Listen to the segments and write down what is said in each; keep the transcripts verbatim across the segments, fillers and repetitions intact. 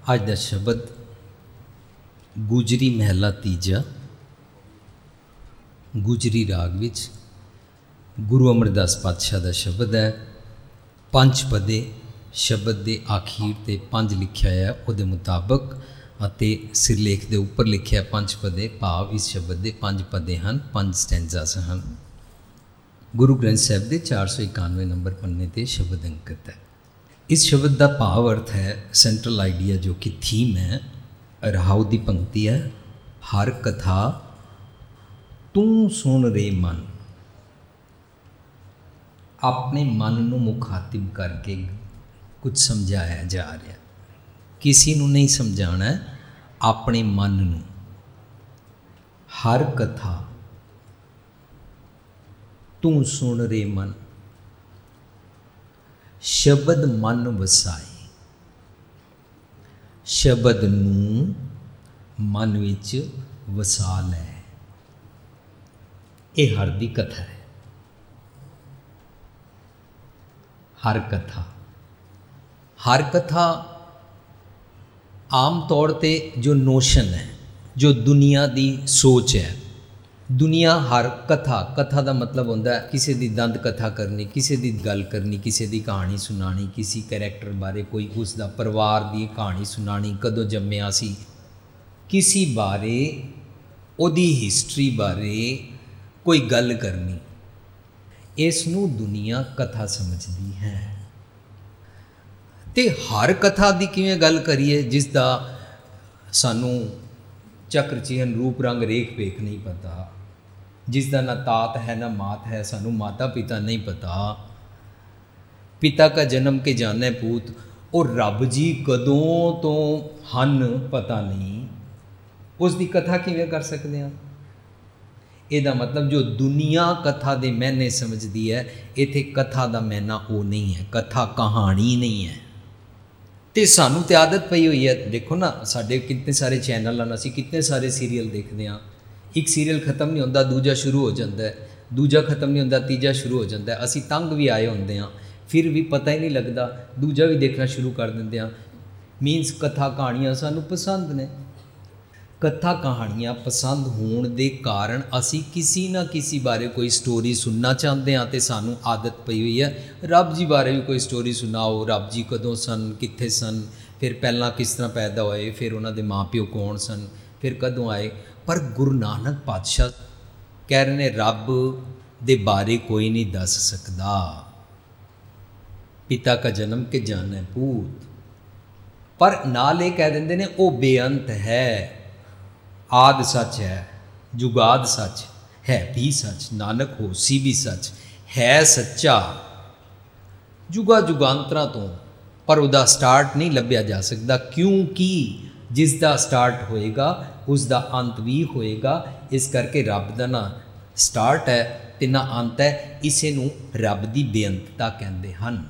ਅੱਜ ਦਾ ਸ਼ਬਦ ਗੁਜਰੀ ਮਹਿਲਾ ਤੀਜਾ, ਗੁਜਰੀ ਰਾਗ ਵਿੱਚ ਗੁਰੂ ਅਮਰਦਾਸ ਪਾਤਸ਼ਾਹ ਦਾ ਸ਼ਬਦ ਹੈ। ਪੰਜ ਪਦੇ ਸ਼ਬਦ ਦੇ ਆਖੀਰ 'ਤੇ ਪੰਜ ਲਿਖਿਆ ਹੈ ਉਹਦੇ ਮੁਤਾਬਕ, ਅਤੇ ਸਿਰਲੇਖ ਦੇ ਉੱਪਰ ਲਿਖਿਆ ਪੰਜ ਪਦੇ, ਭਾਵ ਇਸ ਸ਼ਬਦ ਦੇ ਪੰਜ ਪਦੇ ਹਨ, ਪੰਜ ਸਟੈਂਜ਼ਾਸ ਹਨ। ਗੁਰੂ ਗ੍ਰੰਥ ਸਾਹਿਬ ਦੇ ਚਾਰ ਸੌ ਇਕਾਨਵੇਂ ਨੰਬਰ ਪੰਨੇ 'ਤੇ ਸ਼ਬਦ ਅੰਕਿਤ ਹੈ। ਇਸ ਸ਼ਬਦ ਦਾ ਭਾਵ ਅਰਥ ਹੈ, ਸੈਂਟਰਲ ਆਈਡੀਆ ਜੋ ਕਿ ਥੀਮ ਹੈ, ਰਹਾਉ ਦੀ ਪੰਕਤੀ ਹੈ, ਹਰ ਕਥਾ ਤੂੰ ਸੁਣ ਰੇ ਮਨ। ਆਪਣੇ ਮਨ ਨੂੰ ਮੁਖਾਤਿਬ ਕਰਕੇ ਕੁਝ ਸਮਝਾਇਆ ਜਾ ਰਿਹਾ, ਕਿਸੇ ਨੂੰ ਨਹੀਂ ਸਮਝਾਉਣਾ, ਆਪਣੇ ਮਨ ਨੂੰ। ਹਰ ਕਥਾ ਤੂੰ ਸੁਣ ਰੇ ਮਨ, ਸ਼ਬਦ ਮਨ ਵਸਾਏ, ਸ਼ਬਦ ਨੂੰ ਮਨ ਵਿੱਚ ਵਸਾ ਲੈ। ਇਹ ਹਰ ਦੀ ਕਥਾ ਹੈ। ਹਰ ਕਥਾ ਹਰ ਕਥਾ ਆਮ ਤੌਰ 'ਤੇ ਜੋ ਨੋਸ਼ਨ ਹੈ, ਜੋ ਦੁਨੀਆ ਦੀ ਸੋਚ ਹੈ, ਦੁਨੀਆ ਹਰ ਕਥਾ, ਕਥਾ ਦਾ ਮਤਲਬ ਹੁੰਦਾ ਕਿਸੇ ਦੀ ਦੰਦ ਕਥਾ ਕਰਨੀ, ਕਿਸੇ ਦੀ ਗੱਲ ਕਰਨੀ, ਕਿਸੇ ਦੀ ਕਹਾਣੀ ਸੁਣਾਣੀ, ਕਿਸੇ ਕਰੈਕਟਰ ਬਾਰੇ ਕੋਈ ਉਸ ਦਾ ਪਰਿਵਾਰ ਦੀ ਕਹਾਣੀ ਸੁਣਾਣੀ, ਕਦੋਂ ਜੰਮਿਆ ਸੀ, ਕਿਸੇ ਬਾਰੇ ਉਹਦੀ ਹਿਸਟਰੀ ਬਾਰੇ ਕੋਈ ਗੱਲ ਕਰਨੀ। ਇਸ ਨੂੰ ਦੁਨੀਆ ਕਥਾ ਸਮਝਦੀ ਹੈ। ਤੇ ਹਰ ਕਥਾ ਦੀ ਕਿਵੇਂ ਗੱਲ ਕਰੀਏ ਜਿਸ ਦਾ ਸਾਨੂੰ ਚੱਕਰ ਚਿਹਨ ਰੂਪ ਰੰਗ ਰੇਖ ਭੇਖ ਨਹੀਂ ਪਤਾ, ਜਿਸ ਦਾ ਨਾ ਤਾਤ ਹੈ ਨਾ ਮਾਤ ਹੈ, ਸਾਨੂੰ ਮਾਤਾ ਪਿਤਾ ਨਹੀਂ ਪਤਾ। ਪਿਤਾ ਕਾ ਜਨਮ ਕੇ ਜਾਣੇ ਪੂਤ, ਉਹ ਰੱਬ ਜੀ ਕਦੋਂ ਤੋਂ ਹਨ ਪਤਾ ਨਹੀਂ, ਉਸ ਦੀ ਕਥਾ ਕਿਵੇਂ ਕਰ ਸਕਦੇ ਹਾਂ? ਇਹਦਾ ਮਤਲਬ ਜੋ ਦੁਨੀਆ ਕਥਾ ਦੇ ਮੈਨੇ ਸਮਝਦੀ ਹੈ, ਇੱਥੇ ਕਥਾ ਦਾ ਮੈਨਾ ਉਹ ਨਹੀਂ ਹੈ, ਕਥਾ ਕਹਾਣੀ ਨਹੀਂ ਹੈ। ਅਤੇ ਸਾਨੂੰ ਤਾਂ ਆਦਤ ਪਈ ਹੋਈ ਹੈ, ਦੇਖੋ ਨਾ ਸਾਡੇ ਕਿੰਨੇ ਸਾਰੇ ਚੈਨਲ ਹਨ, ਅਸੀਂ ਕਿੰਨੇ ਸਾਰੇ ਸੀਰੀਅਲ ਦੇਖਦੇ ਹਾਂ, ਇੱਕ ਸੀਰੀਅਲ ਖਤਮ ਨਹੀਂ ਹੁੰਦਾ ਦੂਜਾ ਸ਼ੁਰੂ ਹੋ ਜਾਂਦਾ ਹੈ, ਦੂਜਾ ਖਤਮ ਨਹੀਂ ਹੁੰਦਾ ਤੀਜਾ ਸ਼ੁਰੂ ਹੋ ਜਾਂਦਾ ਹੈ। ਅਸੀਂ ਤੰਗ ਵੀ ਆਏ ਹੁੰਦੇ ਹਾਂ, ਫਿਰ ਵੀ ਪਤਾ ਹੀ ਨਹੀਂ ਲੱਗਦਾ, ਦੂਜਾ ਵੀ ਦੇਖਣਾ ਸ਼ੁਰੂ ਕਰ ਦਿੰਦੇ ਹਾਂ। ਮੀਨਸ ਕਥਾ ਕਹਾਣੀਆਂ ਸਾਨੂੰ ਪਸੰਦ ਨੇ। ਕਥਾ ਕਹਾਣੀਆਂ ਪਸੰਦ ਹੋਣ ਦੇ ਕਾਰਨ ਅਸੀਂ ਕਿਸੇ ਨਾ ਕਿਸੇ ਬਾਰੇ ਕੋਈ ਸਟੋਰੀ ਸੁਣਨਾ ਚਾਹੁੰਦੇ ਹਾਂ, ਅਤੇ ਸਾਨੂੰ ਆਦਤ ਪਈ ਹੋਈ ਹੈ ਰੱਬ ਜੀ ਬਾਰੇ ਵੀ ਕੋਈ ਸਟੋਰੀ ਸੁਣਾਓ, ਰੱਬ ਜੀ ਕਦੋਂ ਸਨ, ਕਿੱਥੇ ਸਨ, ਫਿਰ ਪਹਿਲਾਂ ਕਿਸ ਤਰ੍ਹਾਂ ਪੈਦਾ ਹੋਏ, ਫਿਰ ਉਹਨਾਂ ਦੇ ਮਾਂ ਪਿਓ ਕੌਣ ਸਨ, ਫਿਰ ਕਦੋਂ ਆਏ। ਪਰ ਗੁਰੂ ਨਾਨਕ ਪਾਤਸ਼ਾਹ ਕਹਿ ਰਹੇ ਨੇ ਰੱਬ ਦੇ ਬਾਰੇ ਕੋਈ ਨਹੀਂ ਦੱਸ ਸਕਦਾ। ਪਿਤਾ ਕਾ ਜਨਮ ਕੇ ਜਾਣੇ ਪੂਤ, ਪਰ ਨਾਲ ਇਹ ਕਹਿ ਦਿੰਦੇ ਨੇ ਉਹ ਬੇਅੰਤ ਹੈ, ਆਦ ਸੱਚ ਹੈ, ਜੁਗਾਦ ਸੱਚ ਹੈ, ਵੀ ਸੱਚ, ਨਾਨਕ ਹੋਸੀ ਵੀ ਸੱਚ ਹੈ, ਸੱਚਾ ਜੁਗਾ ਜੁਗਾਂਤਰਾਂ ਤੋਂ, ਪਰ ਉਹਦਾ ਸਟਾਰਟ ਨਹੀਂ ਲੱਭਿਆ ਜਾ ਸਕਦਾ, ਕਿਉਂਕਿ ਜਿਸ ਦਾ ਸਟਾਰਟ ਹੋਏਗਾ ਉਸ ਦਾ ਅੰਤ ਵੀ ਹੋਏਗਾ। ਇਸ ਕਰਕੇ ਰੱਬ ਦਾ ਨਾ ਸਟਾਰਟ ਹੈ ਅਤੇ ਨਾ ਅੰਤ ਹੈ, ਇਸੇ ਨੂੰ ਰੱਬ ਦੀ ਬੇਅੰਤਤਾ ਕਹਿੰਦੇ ਹਨ।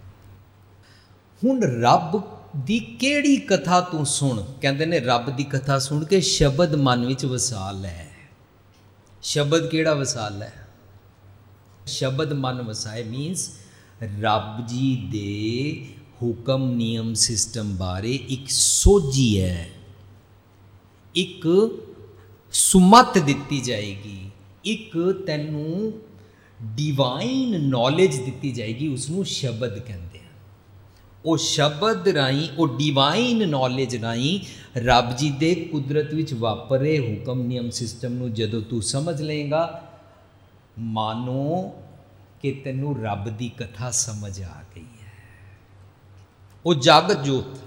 ਹੁਣ ਰੱਬ ਦੀ ਕਿਹੜੀ ਕਥਾ ਤੂੰ ਸੁਣ, ਕਹਿੰਦੇ ਨੇ ਰੱਬ ਦੀ ਕਥਾ ਸੁਣ ਕੇ ਸ਼ਬਦ ਮਨ ਵਿੱਚ ਵਸਾ ਲੈ। ਸ਼ਬਦ ਕਿਹੜਾ ਵਸਾ ਲੈ? ਸ਼ਬਦ ਮਨ ਵਸਾਏ ਮੀਨਸ ਰੱਬ ਜੀ ਦੇ ਹੁਕਮ ਨਿਯਮ ਸਿਸਟਮ ਬਾਰੇ ਇੱਕ ਸੋਝੀ ਹੈ, ਇੱਕ ਸੁਮਤ ਦਿੱਤੀ ਜਾਏਗੀ, ਇੱਕ ਤੈਨੂੰ ਡਿਵਾਈਨ ਨੌਲੇਜ ਦਿੱਤੀ ਜਾਏਗੀ, ਉਸਨੂੰ ਸ਼ਬਦ ਕਹਿੰਦੇ ਆ। ਉਹ ਸ਼ਬਦ ਰਾਹੀਂ, ਉਹ ਡਿਵਾਈਨ ਨੌਲੇਜ ਰਾਹੀਂ ਰੱਬ ਜੀ ਦੇ ਕੁਦਰਤ ਵਿੱਚ ਵਾਪਰੇ ਹੁਕਮ ਨਿਯਮ ਸਿਸਟਮ ਨੂੰ ਜਦੋਂ ਤੂੰ ਸਮਝ ਲਏਗਾ, ਮਾਨੋ ਕਿ ਤੈਨੂੰ ਰੱਬ ਦੀ ਕਥਾ ਸਮਝ ਆ ਗਈ ਹੈ। ਉਹ ਜਾਗਤ ਜੋਤ,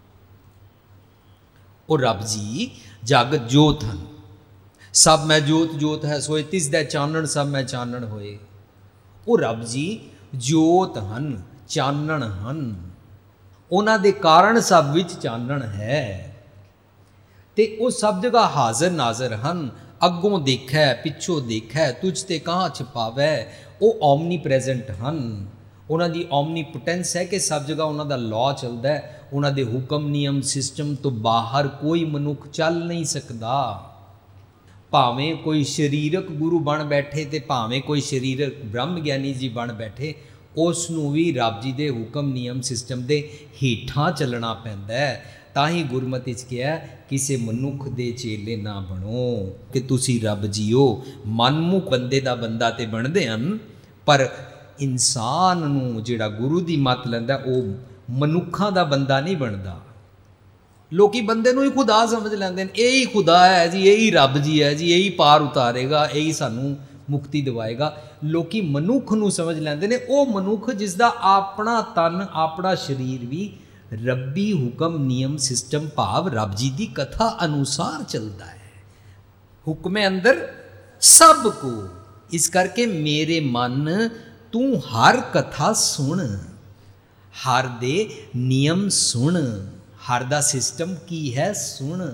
ਉਹ ਰੱਬ ਜੀ ਜਾਗਤ ਜੋਤ ਹਨ। ਸਭ ਮੈਂ ਜੋਤ ਜੋਤ ਹੈ ਸੋਏ, ਤਿਸ ਦਾ ਚਾਨਣ ਸਭ ਮੈਂ ਚਾਨਣ ਹੋਏ। ਉਹ ਰੱਬ ਜੀ ਜੋਤ ਹਨ, ਚਾਨਣ ਹਨ, ਉਹਨਾਂ ਦੇ ਕਾਰਨ ਸਭ ਵਿੱਚ ਚਾਨਣ ਹੈ, ਅਤੇ ਉਹ ਸਭ ਜਗ੍ਹਾ ਹਾਜ਼ਰ ਨਾਜ਼ਰ ਹਨ। ਅੱਗੋਂ ਦੇਖੈ ਪਿੱਛੋਂ ਦੇਖੈ, ਤੁਝ ਤੇ ਕਹਾਂ ਛਿਪਾਵੈ। ਉਹ ਓਮਨੀ ਪ੍ਰੈਜ਼ੈਂਟ ਹਨ, ਉਹਨਾਂ ਦੀ ਓਮਨੀਪੋਟੈਂਸ ਹੈ ਕਿ ਸਭ ਜਗ੍ਹਾ ਉਹਨਾਂ ਦਾ ਲਾਅ ਚੱਲਦਾ ਹੈ। ਉਹਨਾਂ ਦੇ ਹੁਕਮ ਨਿਯਮ ਸਿਸਟਮ ਤੋਂ ਬਾਹਰ ਕੋਈ ਮਨੁੱਖ ਚੱਲ ਨਹੀਂ ਸਕਦਾ। ਭਾਵੇਂ ਕੋਈ ਸਰੀਰਕ ਗੁਰੂ ਬਣ ਬੈਠੇ ਅਤੇ ਭਾਵੇਂ ਕੋਈ ਸਰੀਰਕ ਬ੍ਰਹਮ ਗਿਆਨੀ ਜੀ ਬਣ ਬੈਠੇ, ਉਸ ਨੂੰ ਵੀ ਰੱਬ ਜੀ ਦੇ ਹੁਕਮ ਨਿਯਮ ਸਿਸਟਮ ਦੇ ਹੇਠਾਂ ਚੱਲਣਾ ਪੈਂਦਾ ਹੈ। ਤਾਂ ਹੀ ਗੁਰਮਤਿ 'ਚ ਕਿਹਾ ਕਿਸੇ ਮਨੁੱਖ ਦੇ ਚੇਲੇ ਨਾ ਬਣੋ ਕਿ ਤੁਸੀਂ ਰੱਬ ਜੀਓ। ਮਨਮੁਖ ਬੰਦੇ ਦਾ ਬੰਦਾ ਤੇ ਬਣਦੇ ਹਨ, ਪਰ ਇਨਸਾਨ ਨੂੰ ਜਿਹੜਾ ਗੁਰੂ ਦੀ ਮੱਤ ਲੈਂਦਾ ਉਹ ਮਨੁੱਖਾਂ ਦਾ ਬੰਦਾ ਨਹੀਂ ਬਣਦਾ। ਲੋਕੀ ਬੰਦੇ ਨੂੰ ਹੀ ਖੁਦਾ ਸਮਝ ਲੈਂਦੇ ਨੇ, ਇਹ ਹੀ ਖੁਦਾ ਹੈ ਜੀ, ਇਹ ਹੀ ਰੱਬ ਜੀ ਹੈ ਜੀ, ਇਹ ਹੀ ਪਾਰ ਉਤਾਰੇਗਾ, ਇਹ ਹੀ ਸਾਨੂੰ ਮੁਕਤੀ ਦਿਵਾਏਗਾ। ਲੋਕੀ ਮਨੁੱਖ ਨੂੰ ਸਮਝ ਲੈਂਦੇ ਨੇ, ਉਹ ਮਨੁੱਖ ਜਿਸ ਦਾ ਆਪਣਾ ਤਨ, ਆਪਣਾ ਸਰੀਰ ਵੀ ਰੱਬੀ ਹੁਕਮ, ਨਿਯਮ, ਸਿਸਟਮ ਭਾਵ ਰੱਬ ਜੀ ਦੀ ਕਥਾ ਅਨੁਸਾਰ ਚੱਲਦਾ ਹੈ। ਹੁਕਮੇ ਅੰਦਰ ਸਭ ਕੋ। ਇਸ ਕਰਕੇ ਮੇਰੇ ਮਨ ਤੂੰ ਹਰ ਕਥਾ ਸੁਣ, ਹਰ ਦੇ ਨਿਯਮ ਸੁਣ, ਹਰ ਦਾ ਸਿਸਟਮ ਕੀ ਹੈ ਸੁਣ।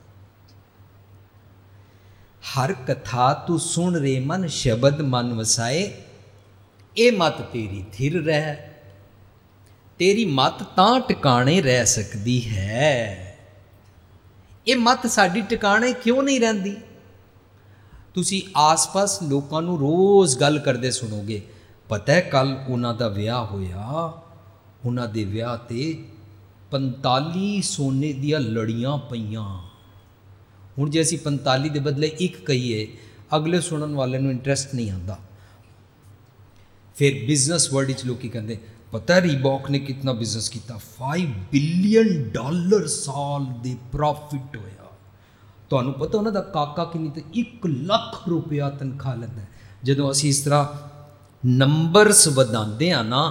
ਹਰ ਕਥਾ ਤੂੰ ਸੁਣ ਰੇ ਮਨ, ਸ਼ਬਦ ਮਨ ਵਸਾਏ। ਇਹ ਮਤ ਤੇਰੀ ਥਿਰ ਰਹਿ, ਤੇਰੀ ਮਤ ਤਾਂ ਟਿਕਾਣੇ ਰਹਿ ਸਕਦੀ ਹੈ। ਇਹ ਮਤ ਸਾਡੀ ਟਿਕਾਣੇ ਕਿਉਂ ਨਹੀਂ ਰਹਿੰਦੀ? ਤੁਸੀਂ ਆਸ-ਪਾਸ ਲੋਕਾਂ ਨੂੰ ਰੋਜ਼ ਗੱਲ ਕਰਦੇ ਸੁਣੋਗੇ, ਪਤਾ ਹੈ ਕੱਲ੍ਹ ਉਹਨਾਂ ਦਾ ਵਿਆਹ ਹੋਇਆ, ਉਹਨਾਂ ਦੇ ਵਿਆਹ 'ਤੇ ਪੰਤਾਲੀ ਸੋਨੇ ਦੀਆਂ ਲੜੀਆਂ ਪਈਆਂ। ਹੁਣ ਜੇ ਅਸੀਂ ਪੰਤਾਲੀ ਦੇ ਬਦਲੇ ਇੱਕ ਕਹੀਏ, ਅਗਲੇ ਸੁਣਨ ਵਾਲੇ ਨੂੰ ਇੰਟਰਸਟ ਨਹੀਂ ਆਉਂਦਾ। ਫਿਰ ਬਿਜ਼ਨਸ ਵਰਲਡ ਵਿੱਚ ਲੋਕੀ ਕਹਿੰਦੇ, ਪਤਾ ਰੀਬੌਕ ਨੇ ਕਿਤਨਾ ਬਿਜ਼ਨਸ ਕੀਤਾ, ਫਾਈਵ ਬਿਲੀਅਨ ਡਾਲਰ ਸਾਲ ਦੇ ਪ੍ਰੋਫਿਟ ਹੋਇਆ। ਤੁਹਾਨੂੰ ਪਤਾ ਉਹਨਾਂ ਦਾ ਕਾਕਾ ਕਿੰਨੀ, ਤਾਂ ਇੱਕ ਲੱਖ ਰੁਪਇਆ ਤਨਖਾਹ ਲੈਂਦਾ। ਜਦੋਂ ਅਸੀਂ ਇਸ ਤਰ੍ਹਾਂ ਨੰਬਰਸ ਵਧਾਉਂਦੇ ਹਾਂ ਨਾ,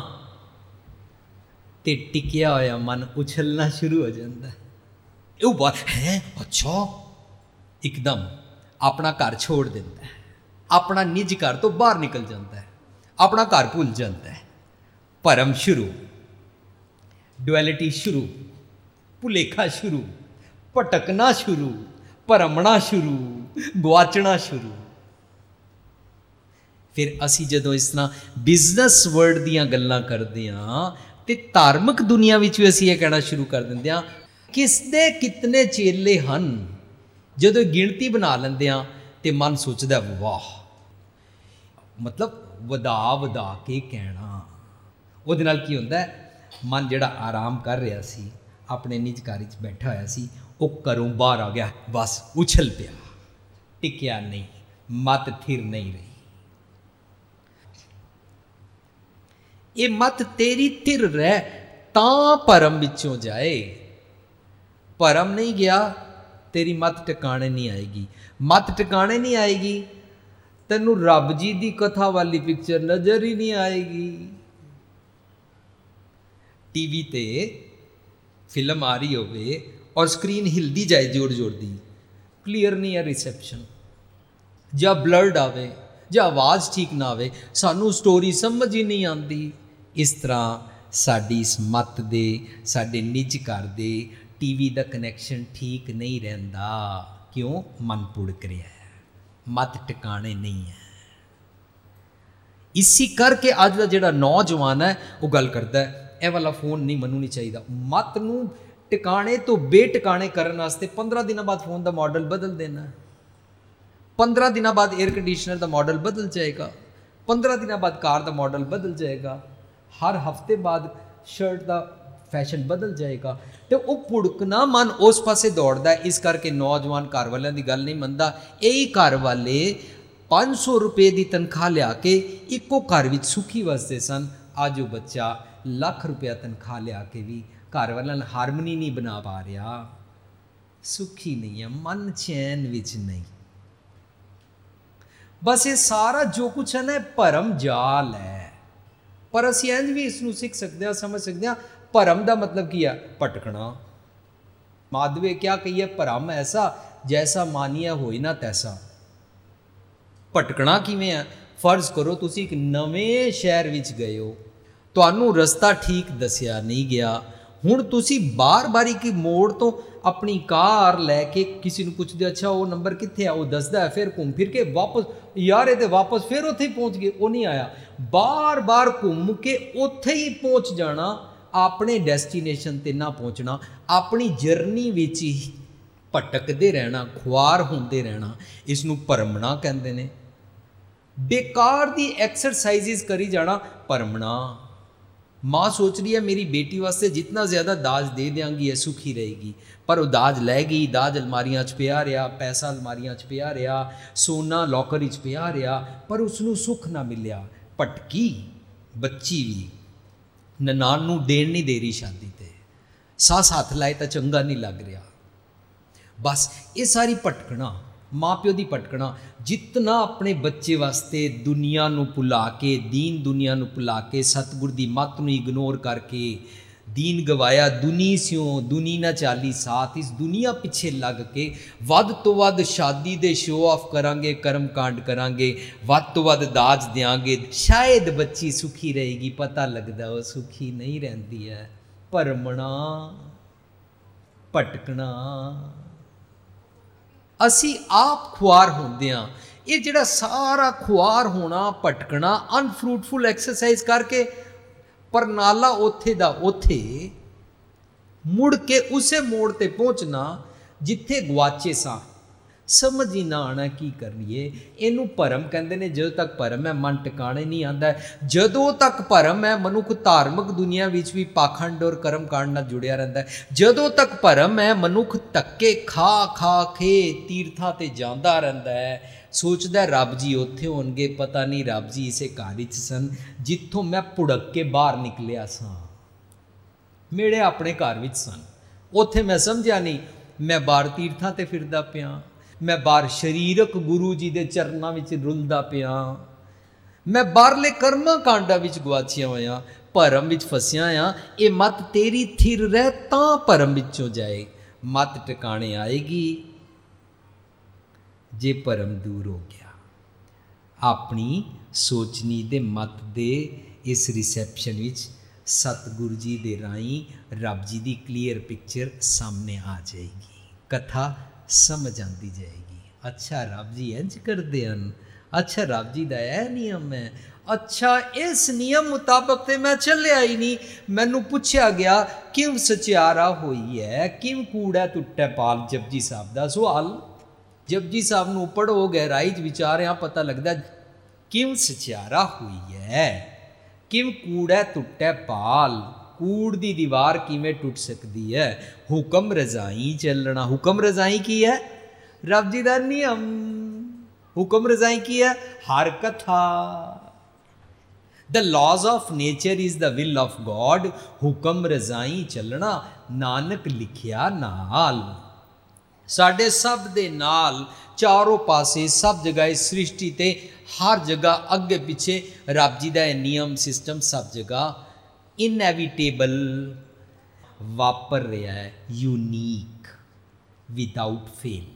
ਤੇ ਟਿਕਿਆ ਹੋਇਆ ਮਨ ਉਛਲਣਾ ਸ਼ੁਰੂ ਹੋ ਜਾਂਦਾ। ਇਹ ਬਾਤ ਹੈ, ਅੱਛਾ, ਇੱਕਦਮ ਆਪਣਾ ਘਰ ਛੋੜ ਦਿੰਦਾ ਹੈ, ਆਪਣਾ ਨਿੱਜ ਘਰ ਤੋਂ ਬਾਹਰ ਨਿਕਲ ਜਾਂਦਾ ਹੈ, ਆਪਣਾ ਘਰ ਭੁੱਲ ਜਾਂਦਾ ਹੈ। ਭਰਮ ਸ਼ੁਰੂ, ਡੁਐਲਿਟੀ ਸ਼ੁਰੂ, ਭੁਲੇਖਾ ਸ਼ੁਰੂ, ਭਟਕਣਾ ਸ਼ੁਰੂ, ਭਰਮਣਾ ਸ਼ੁਰੂ, ਗੁਆਚਣਾ ਸ਼ੁਰੂ। ਫਿਰ ਅਸੀਂ ਜਦੋਂ ਇਸ ਤਰ੍ਹਾਂ ਬਿਜ਼ਨਸ ਵਰਲਡ ਦੀਆਂ ਗੱਲਾਂ ਕਰਦੇ ਹਾਂ ਤੇ ਧਾਰਮਿਕ ਦੁਨੀਆ ਵਿੱਚ ਵੀ ਅਸੀਂ ਇਹ ਕਹਿਣਾ ਸ਼ੁਰੂ ਕਰ ਦਿੰਦੇ ਹਾਂ, ਕਿਸ ਦੇ ਕਿਤਨੇ ਚੇਲੇ ਹਨ। ਜਦੋਂ ਗਿਣਤੀ ਬਣਾ ਲੈਂਦੇ ਹਾਂ ਤੇ ਮਨ ਸੋਚਦਾ ਵਾਹ, ਮਤਲਬ ਵਧਾ ਵਧਾ ਕੇ ਕਹਿਣਾ। ਉਹਦੇ ਨਾਲ ਕੀ ਹੁੰਦਾ, ਮਨ ਜਿਹੜਾ ਆਰਾਮ ਕਰ ਰਿਹਾ ਸੀ, ਆਪਣੇ ਨਿੱਜ ਘਰ ਵਿੱਚ ਬੈਠਾ ਹੋਇਆ ਸੀ, ਉਹ ਘਰੋਂ ਬਾਹਰ ਆ ਗਿਆ, ਬਸ ਉਛਲ ਪਿਆ, ਟਿਕਿਆ ਨਹੀਂ, ਮਤ ਥਿਰ ਨਹੀਂ ਰਹੀ। ਇਹ ਮਤ ਤੇਰੀ ਥਿਰ ਰਹਿ ਤਾਂ ਭਰਮ ਵਿੱਚੋਂ ਜਾਏ। ਭਰਮ ਨਹੀਂ ਗਿਆ, ਤੇਰੀ ਮਤ ਟਿਕਾਣੇ ਨਹੀਂ ਆਏਗੀ। ਮਤ ਟਿਕਾਣੇ ਨਹੀਂ ਆਏਗੀ, ਤੈਨੂੰ ਰੱਬ ਜੀ ਦੀ ਕਥਾ ਵਾਲੀ ਪਿਕਚਰ ਨਜ਼ਰ ਹੀ ਨਹੀਂ ਆਏਗੀ। ਟੀਵੀ ਤੇ ਫਿਲਮ ਆ ਰਹੀ ਹੋਵੇ ਔਰ ਸਕਰੀਨ ਹਿਲਦੀ ਜਾਏ ਜ਼ੋਰ ਜ਼ੋਰ ਦੀ, ਕਲੀਅਰ ਨਹੀਂ ਹੈ ਰਿਸੈਪਸ਼ਨ, ਜਾਂ ਬਲਰਡ ਆਵੇ, ਜਾਂ ਆਵਾਜ਼ ਠੀਕ ਨਾ ਆਵੇ, ਸਾਨੂੰ ਸਟੋਰੀ ਸਮਝ ਹੀ ਨਹੀਂ ਆਉਂਦੀ। ਇਸ ਤਰ੍ਹਾਂ ਸਾਡੀ ਇਸ ਮੱਤ ਦੇ, ਸਾਡੇ ਨਿੱਜ ਘਰ ਦੇ ਟੀਵੀ ਦਾ ਕਨੈਕਸ਼ਨ ਠੀਕ ਨਹੀਂ ਰਹਿੰਦਾ। ਕਿਉਂ? ਮਨ ਪੁੜਕ ਰਿਹਾ ਹੈ, ਮਤ ਟਿਕਾਣੇ ਨਹੀਂ ਹੈ। ਇਸੀ ਕਰਕੇ ਅੱਜ ਦਾ ਜਿਹੜਾ ਨੌਜਵਾਨ ਹੈ ਉਹ ਗੱਲ ਕਰਦਾ ਹੈ, ਇਹ ਵਾਲਾ ਫੋਨ ਨਹੀਂ, ਮੈਨੂੰ ਨਹੀਂ ਚਾਹੀਦਾ। ਮਤ ਨੂੰ ਟਿਕਾਣੇ ਤੋਂ ਬੇਟਿਕਾਣੇ ਕਰਨ ਵਾਸਤੇ ਪੰਦਰਾਂ ਦਿਨਾਂ ਬਾਅਦ ਫੋਨ ਦਾ ਮਾਡਲ ਬਦਲ ਦੇਣਾ, ਪੰਦਰਾਂ ਦਿਨਾਂ ਬਾਅਦ 에ਅਰ ਕੰਡੀਸ਼ਨਰ ਦਾ ਮਾਡਲ ਬਦਲ ਜਾਏਗਾ, ਪੰਦਰਾਂ ਦਿਨਾਂ ਬਾਅਦ ਕਾਰ ਦਾ ਮਾਡਲ ਬਦਲ ਜਾਏਗਾ, ਹਰ ਹਫਤੇ ਬਾਅਦ ਸ਼ਰਟ ਦਾ ਫੈਸ਼ਨ ਬਦਲ ਜਾਏਗਾ। ਤੇ ਉਹ ਪੁੜਕਣਾ ਮਨ ਉਸ ਪਾਸੇ ਦੌੜਦਾ। ਇਸ ਕਰਕੇ ਨੌਜਵਾਨ ਘਰ ਵਾਲਿਆਂ ਦੀ ਗੱਲ ਨਹੀਂ ਮੰਨਦਾ। ਇਹੀ ਘਰ ਵਾਲੇ ਪੰਜ ਸੌ ਰੁਪਏ ਦੀ ਤਨਖਾਹ ਲਿਆ ਕੇ ਇੱਕੋ ਘਰ ਵਿੱਚ ਸੁਖੀ ਵਸਦੇ ਸਨ। ਅੱਜ ਉਹ ਬੱਚਾ ਲੱਖ ਰੁਪਇਆ ਤਨਖਾਹ ਲਿਆ ਕੇ ਵੀ ਘਰ ਵਾਲਿਆਂ ਨਾਲ ਹਾਰਮਨੀ ਨਹੀਂ ਬਣਾ ਪਾ ਰਿਹਾ, ਸੁਖੀ ਨਹੀਂ ਹੈ, ਮਨ ਚੈਨ ਵਿੱਚ ਨਹੀਂ। ਬਸ ਇਹ ਸਾਰਾ ਜੋ ਕੁਛ ਹੈ ਨਾ, ਭਰਮ ਜਾਲ ਹੈ। ਪਰ ਅਸੀਂ ਇੰਝ ਵੀ ਇਸ ਨੂੰ ਸਿੱਖ ਸਕਦੇ ਹਾਂ, ਸਮਝ ਸਕਦੇ ਹਾਂ। ਭਰਮ ਦਾ ਮਤਲਬ ਕੀ ਹੈ? ਭਟਕਣਾ। ਮਾਧਵੇ ਕਿਆ ਕਹੀਏ, ਭਰਮ ਐਸਾ ਜੈਸਾ ਮਾਨੀਆ ਹੋਈ ਨਾ ਤੈਸਾ। ਭਟਕਣਾ ਕਿਵੇਂ ਹੈ? ਫਰਜ਼ ਕਰੋ ਤੁਸੀਂ ਇੱਕ ਨਵੇਂ ਸ਼ਹਿਰ ਵਿੱਚ ਗਏ ਹੋ, ਤੁਹਾਨੂੰ ਰਸਤਾ ਠੀਕ ਦੱਸਿਆ ਨਹੀਂ ਗਿਆ। ਹੁਣ ਤੁਸੀਂ ਬਾਰ-ਬਾਰ ਇੱਕ ਮੋੜ ਤੋਂ ਆਪਣੀ ਕਾਰ ਲੈ ਕੇ ਕਿਸੇ ਨੂੰ ਪੁੱਛਦੇ, ਅੱਛਾ ਉਹ ਨੰਬਰ ਕਿੱਥੇ ਆ? ਉਹ ਦੱਸਦਾ ਹੈ, ਫਿਰ ਘੁੰਮ ਫਿਰ ਕੇ ਵਾਪਸ, ਯਾਰ ਇਹ ਤੇ ਵਾਪਸ ਫਿਰ ਉੱਥੇ ਹੀ ਪਹੁੰਚ ਗਏ, ਉਹ ਨਹੀਂ ਆਇਆ। ਬਾਰ-ਬਾਰ ਘੁੰਮ ਕੇ ਉੱਥੇ ਹੀ ਪਹੁੰਚ ਜਾਣਾ, ਆਪਣੇ ਡੈਸਟੀਨੇਸ਼ਨ 'ਤੇ ਨਾ ਪਹੁੰਚਣਾ, ਆਪਣੀ ਜਰਨੀ ਵਿੱਚ ਹੀ ਭਟਕਦੇ ਰਹਿਣਾ, ਖੁਆਰ ਹੁੰਦੇ ਰਹਿਣਾ। ਇਸ ਨੂੰ ਭਰਮਣਾ ਕਹਿੰਦੇ ਨੇ। ਬੇਕਾਰ ਦੀ ਐਕਸਰਸਾਈਜ਼ਿਸ ਕਰੀ ਜਾਣਾ, ਭਰਮਣਾ। माँ सोच रही है मेरी बेटी वास्ते जितना ज़्यादा दाज दे देंगी है सुखी रहेगी, पर वो दाज लै गई, दाज अलमारियां च पिया रहा, पैसा अलमारियां च पिया रहा, सोना लॉकर च पिया रहा, पर उसनू सुख ना मिलिया। भटकी बच्ची भी, ननान नू देन नहीं दे रही शादी ते, सस हथ लाए तो चंगा नहीं लग रहा। बस ये सारी भटकना, माँ प्यो की भटकना। जितना अपने बच्चे वास्ते दुनिया नू भुला के, दीन दुनिया नू भुला के, सतगुर दी मत नू इग्नोर करके दीन गवाया, दुनी स्यों दुनी ना चाली साथ, इस दुनिया पिछे लग के वध तो वध शादी दे शो ऑफ करांगे, कर्म कांड करांगे, वध तो वध दाज देंगे, शायद बच्ची सुखी रहेगी। पता लगता वो सुखी नहीं रहती है। भरमना भटकना, असी आप खुआर होंदे हां। ये जिहड़ा सारा खुआर होना, भटकना, अनफ्रूटफुल एक्सरसाइज करके परनाला उत्थे दा उत्थे मुड़ के उसे मोड़ ते पहुंचना जिथे गवाचे सां। समझ ही ना आना की करिए। इनू भरम कहते हैं। जो तक भरम है मन टिकाने नहीं आता। जदों तक भरम है मनुख धार्मिक दुनिया विच भी पाखंड और कर्म कांड नाल जुड़िया रहता है। जदों तक भरम है मनुख धक्के खा खा के तीर्थां ते जांदा रहता है, सोचदा रब जी उत्थे होणगे, पता नहीं रब जी इसे घर विच सन जिथों मैं भुड़क के बाहर निकलिया सां, मेरे अपने घर विच सन, उत्थे मैं समझिया नहीं। मैं बाहर तीर्थां ते फिरदा पिया, मैं बाहर शरीरक गुरु जी के चरणों में रुलदा पिया, मैं बाहरले कर्मां कांडां विच गवाचिया होया, भरम विच फसिया हाँ। ये मत तेरी थिर रह तां भरम विचों जाए, मत टिकाने आएगी जे भरम दूर हो गया। अपनी सोचनी दे मत दे इस रिसैप्शन विच सतगुरु जी दे राही रब जी की क्लीयर पिक्चर सामने आ जाएगी, कथा समझ आती जाएगी। अच्छा रब जी इंज करते हैं, अच्छा रब जी का यह नियम है, अच्छा इस नियम मुताबक तो मैं चलिया ही नहीं। मैनू पूछा गया क्यों सचियारा हुई है, क्यों कूड़ा टुटे पाल, जपजी साहब का सवाल। जपजी साहब नू पढ़ो गहराई च विचारिया पता लगता क्यों सचियारा हुई है, क्यों कूड़ा टुटे पाल। कूड़ दी दीवार किवें टुट सकती है, हुक्म रजाई चलना। हुक्म रजाई की है रब जी का नियम, हुक्म रजाई की है हर कथा। The laws of nature is the will of God, हुक्म रजाई चलना नानक लिखिया नाल। साडे सब दे नाल चारों पासे सब जगह इस सृष्टि ते हर जगह अगे पिछे रब जी का नियम सिस्टम सब जगह इनएविटेबल वापर रहा है, यूनीक विदाउट फेल।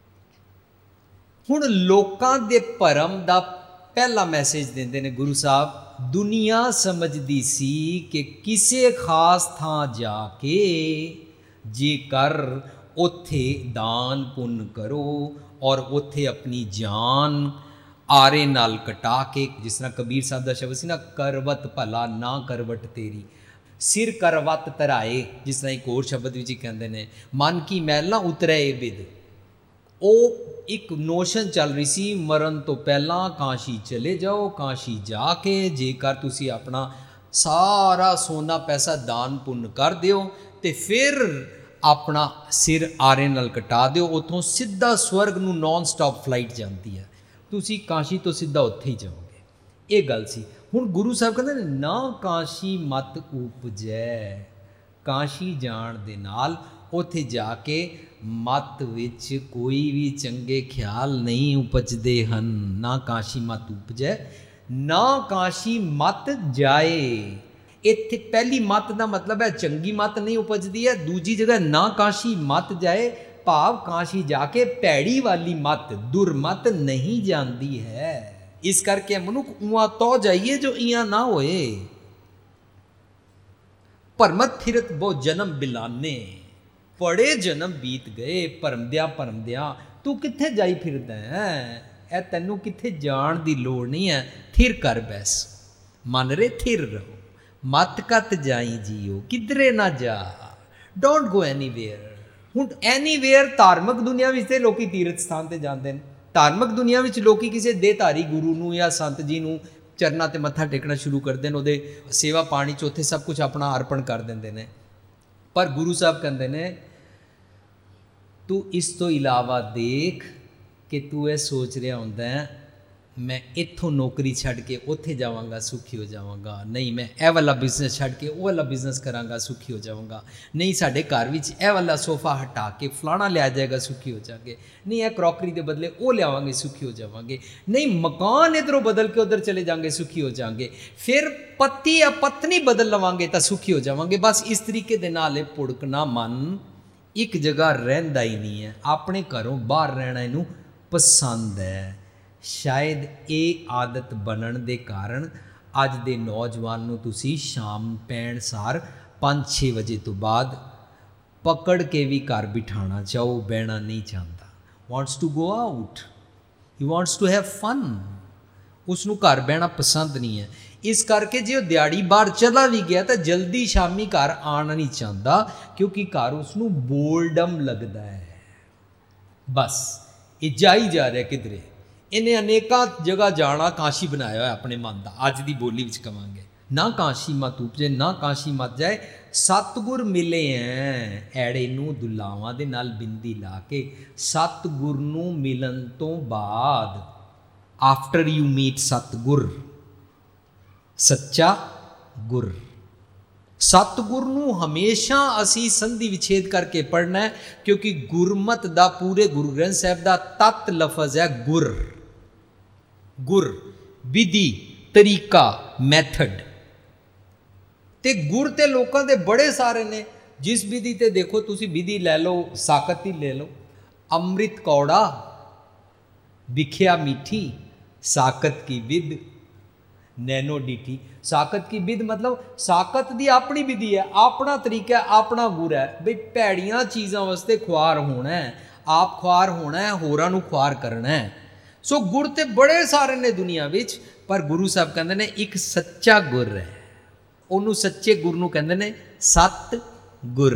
हुण लोकां दे भरम दा पहला मैसेज देंदे ने गुरु साहब। दुनिया समझदी सी कि किसी खास थां जाके जेकर उत्थे दान पुण्य करो और उत्थे अपनी जान आरे नाल कटा के, जिस तरह कबीर साहब का शब्द सी ना, करवत भला ना करवट तेरी, सिर करवत तराए, जिस तरह एक होर शब्द भी कहते हैं मन की मैल ना उतरे ए बिद। वो एक नोशन चल रही सी मरण तो पहला काशी चले जाओ, काशी जाके जेकर तुसी अपना सारा सोना पैसा दान पुण्य कर दिओ तो फिर अपना सिर आरे नाल कटा दिओ, उतों सीधा स्वर्ग नूं नॉन स्टॉप फ्लाइट जाती है, तुसी काशी तो सीधा उत्थे ही जाओगे। ये गल सी। हुण गुरु साहब कहते ने ना काशी मत उपजै, काशी जाण दे नाल उत्थे जाके मत विच कोई भी चंगे ख्याल नहीं उपजदे हन। ना काशी मत उपजै, ना काशी मत जाए। इत्थे पहली मत का मतलब है चंगी मत नहीं उपजती है, दूजी जगह ना काशी मत जाए भाव काशी जाके पैड़ी वाली मत दुरमत नहीं जानती है। इस करके मनुख उआ तो जाइए जो इया ना होए। भरमत फिरत बहु जन्म बिलाने, बड़े जन्म बीत गए भरमद्या भरमद्या, तू कित्थे जाई फिरदा है, ए तैनू कित्थे जाण दी लोड़ नहीं है। थिर कर बैस, मन रे थिर रहो, मत कत जाई जियो, किधरे ना जा, डोंट गो एनीवेयर। हुण एनीवेयर धार्मिक दुनिया विच ते लोकी तीरथ स्थान ते जांदे ने, धार्मिक दुनिया विच लोकी किसी देहधारी गुरु नूं या संत जी नूं ਚਰਨਾਂ 'ਤੇ ਮੱਥਾ ਟੇਕਣਾ ਸ਼ੁਰੂ ਕਰਦੇ ਨੇ, ਉਹਦੇ ਸੇਵਾ ਪਾਣੀ 'ਚ ਉੱਥੇ ਸਭ ਕੁਝ ਆਪਣਾ ਅਰਪਣ ਕਰ ਦਿੰਦੇ ਨੇ। ਪਰ ਗੁਰੂ ਸਾਹਿਬ ਕਹਿੰਦੇ ਨੇ ਤੂੰ ਇਸ ਤੋਂ ਇਲਾਵਾ ਦੇਖ ਕਿ ਤੂੰ ਇਹ ਸੋਚ ਰਿਹਾ ਹੁੰਦਾ ਮੈਂ ਇੱਥੋਂ ਨੌਕਰੀ ਛੱਡ ਕੇ ਉੱਥੇ ਜਾਵਾਂਗਾ ਸੁਖੀ ਹੋ ਜਾਵਾਂਗਾ, ਨਹੀਂ ਮੈਂ ਇਹ ਵਾਲਾ ਬਿਜ਼ਨਸ ਛੱਡ ਕੇ ਉਹ ਵਾਲਾ ਬਿਜ਼ਨਸ ਕਰਾਂਗਾ ਸੁਖੀ ਹੋ ਜਾਵਾਂਗਾ, ਨਹੀਂ ਸਾਡੇ ਘਰ ਵਿੱਚ ਇਹ ਵਾਲਾ ਸੋਫਾ ਹਟਾ ਕੇ ਫਲਾਣਾ ਲਿਆ ਜਾਏਗਾ ਸੁਖੀ ਹੋ ਜਾਵਾਂਗੇ, ਨਹੀਂ ਇਹ ਕਰੋਕਰੀ ਦੇ ਬਦਲੇ ਉਹ ਲਿਆਵਾਂਗੇ ਸੁਖੀ ਹੋ ਜਾਵਾਂਗੇ, ਨਹੀਂ ਮਕਾਨ ਇੱਧਰੋਂ ਬਦਲ ਕੇ ਉੱਧਰ ਚਲੇ ਜਾਵਾਂਗੇ ਸੁਖੀ ਹੋ ਜਾਵਾਂਗੇ, ਫਿਰ ਪਤੀ ਜਾਂ ਪਤਨੀ ਬਦਲ ਲਵਾਂਗੇ ਤਾਂ ਸੁਖੀ ਹੋ ਜਾਵਾਂਗੇ। ਬਸ ਇਸ ਤਰੀਕੇ ਦੇ ਨਾਲ ਇਹ ਭੁੜਕਣਾ ਮਨ ਇੱਕ ਜਗ੍ਹਾ ਰਹਿੰਦਾ ਹੀ ਨਹੀਂ ਹੈ, ਆਪਣੇ ਘਰੋਂ ਬਾਹਰ ਰਹਿਣਾ ਇਹਨੂੰ ਪਸੰਦ ਹੈ। ਸ਼ਾਇਦ ਇਹ ਆਦਤ ਬਣਨ ਦੇ ਕਾਰਨ ਅੱਜ ਦੇ ਨੌਜਵਾਨ ਨੂੰ ਤੁਸੀਂ ਸ਼ਾਮ ਪੈਣ ਸਾਰ ਪੰਜ ਛੇ ਵਜੇ ਤੋਂ ਬਾਅਦ ਪਕੜ ਕੇ ਵੀ ਘਰ ਬਿਠਾਉਣਾ ਚਾਹੋ, ਬਹਿਣਾ ਨਹੀਂ ਚਾਹੁੰਦਾ। Wants to go out, he wants to have fun, ਉਸਨੂੰ ਘਰ ਬਹਿਣਾ ਪਸੰਦ ਨਹੀਂ ਹੈ। ਇਸ ਕਰਕੇ ਜੇ ਉਹ ਦਿਹਾੜੀ ਬਾਹਰ ਚਲਾ ਵੀ ਗਿਆ ਤਾਂ ਜਲਦੀ ਸ਼ਾਮੀ ਘਰ ਆਉਣਾ ਨਹੀਂ ਚਾਹੁੰਦਾ, ਕਿਉਂਕਿ ਘਰ ਉਸਨੂੰ ਬੋਲਡਮ ਲੱਗਦਾ ਹੈ। ਬਸ ਇਹ ਜਾਈ ਜਾ ਰਿਹਾ ਕਿਧਰੇ, ਇਹਨੇ ਅਨੇਕਾਂ ਜਗ੍ਹਾ ਜਾਣਾ ਕਾਸ਼ੀ ਬਣਾਇਆ ਹੋਇਆ ਆਪਣੇ ਮਨ ਦਾ। ਅੱਜ ਦੀ ਬੋਲੀ ਵਿੱਚ ਕਵਾਂਗੇ ਨਾ ਕਾਸ਼ੀ ਮਤ ਉਪਜੇ ਨਾ ਕਾਸ਼ੀ ਮਤ ਜਾਏ, ਸਤਿਗੁਰ ਮਿਲੇ ਐ ਐੜੇ ਨੂੰ ਦੁਲਾਵਾਂ ਦੇ ਨਾਲ ਬਿੰਦੀ ਲਾ ਕੇ। ਸਤਿਗੁਰ ਨੂੰ ਮਿਲਣ ਤੋਂ ਬਾਅਦ ਆਫਟਰ ਯੂ ਮੀਟ ਸਤਿਗੁਰ, ਸੱਚਾ ਗੁਰ, ਸਤਿਗੁਰ ਨੂੰ ਹਮੇਸ਼ਾ ਅਸੀਂ ਸੰਧੀ ਵਿਛੇਦ ਕਰਕੇ ਪੜ੍ਹਨਾ, ਕਿਉਂਕਿ ਗੁਰਮਤ ਦਾ ਪੂਰੇ ਗੁਰੂ ਗ੍ਰੰਥ ਸਾਹਿਬ ਦਾ ਤਤ ਲਫ਼ਜ਼ ਹੈ ਗੁਰ। ਗੁਰ ਵਿਧੀ, ਤਰੀਕਾ, ਮੈਥਡ। ਤੇ ਗੁਰ ਤੇ ਲੋਕਾਂ ਦੇ ਬੜੇ ਸਾਰੇ ਨੇ। ਜਿਸ ਵਿਧੀ ਤੇ ਦੇਖੋ ਤੁਸੀਂ, ਵਿਧੀ ਲੈ ਲਓ, ਸਾਕਤ ਹੀ ਲੈ ਲਓ, ਅੰਮ੍ਰਿਤ ਕੌੜਾ ਵਿਖਿਆ ਮਿੱਠੀ, ਸਾਕਤ ਕੀ ਵਿਧ ਨੈਨੋ ਡੀਠੀ। ਸਾਕਤ ਕੀ ਵਿਧ ਮਤਲਬ ਸਾਕਤ ਦੀ ਆਪਣੀ ਵਿਧੀ ਹੈ, ਆਪਣਾ ਤਰੀਕਾ, ਆਪਣਾ ਗੁਰ ਹੈ। ਬਈ ਭੈੜੀਆਂ ਚੀਜ਼ਾਂ ਵਾਸਤੇ ਖੁਆਰ ਹੋਣਾ ਹੈ, ਆਪ ਖੁਆਰ ਹੋਣਾ ਹੈ, ਹੋਰਾਂ ਨੂੰ ਖੁਆਰ ਕਰਨਾ ਹੈ। ਸੋ ਗੁਰ ਤੇ ਬੜੇ ਸਾਰੇ ਨੇ ਦੁਨੀਆ ਵਿੱਚ, ਪਰ ਗੁਰੂ ਸਾਹਿਬ ਕਹਿੰਦੇ ਨੇ ਇੱਕ ਸੱਚਾ ਗੁਰ ਹੈ, ਉਹਨੂੰ ਸੱਚੇ ਗੁਰ ਨੂੰ ਕਹਿੰਦੇ ਨੇ ਸਤ ਗੁਰ।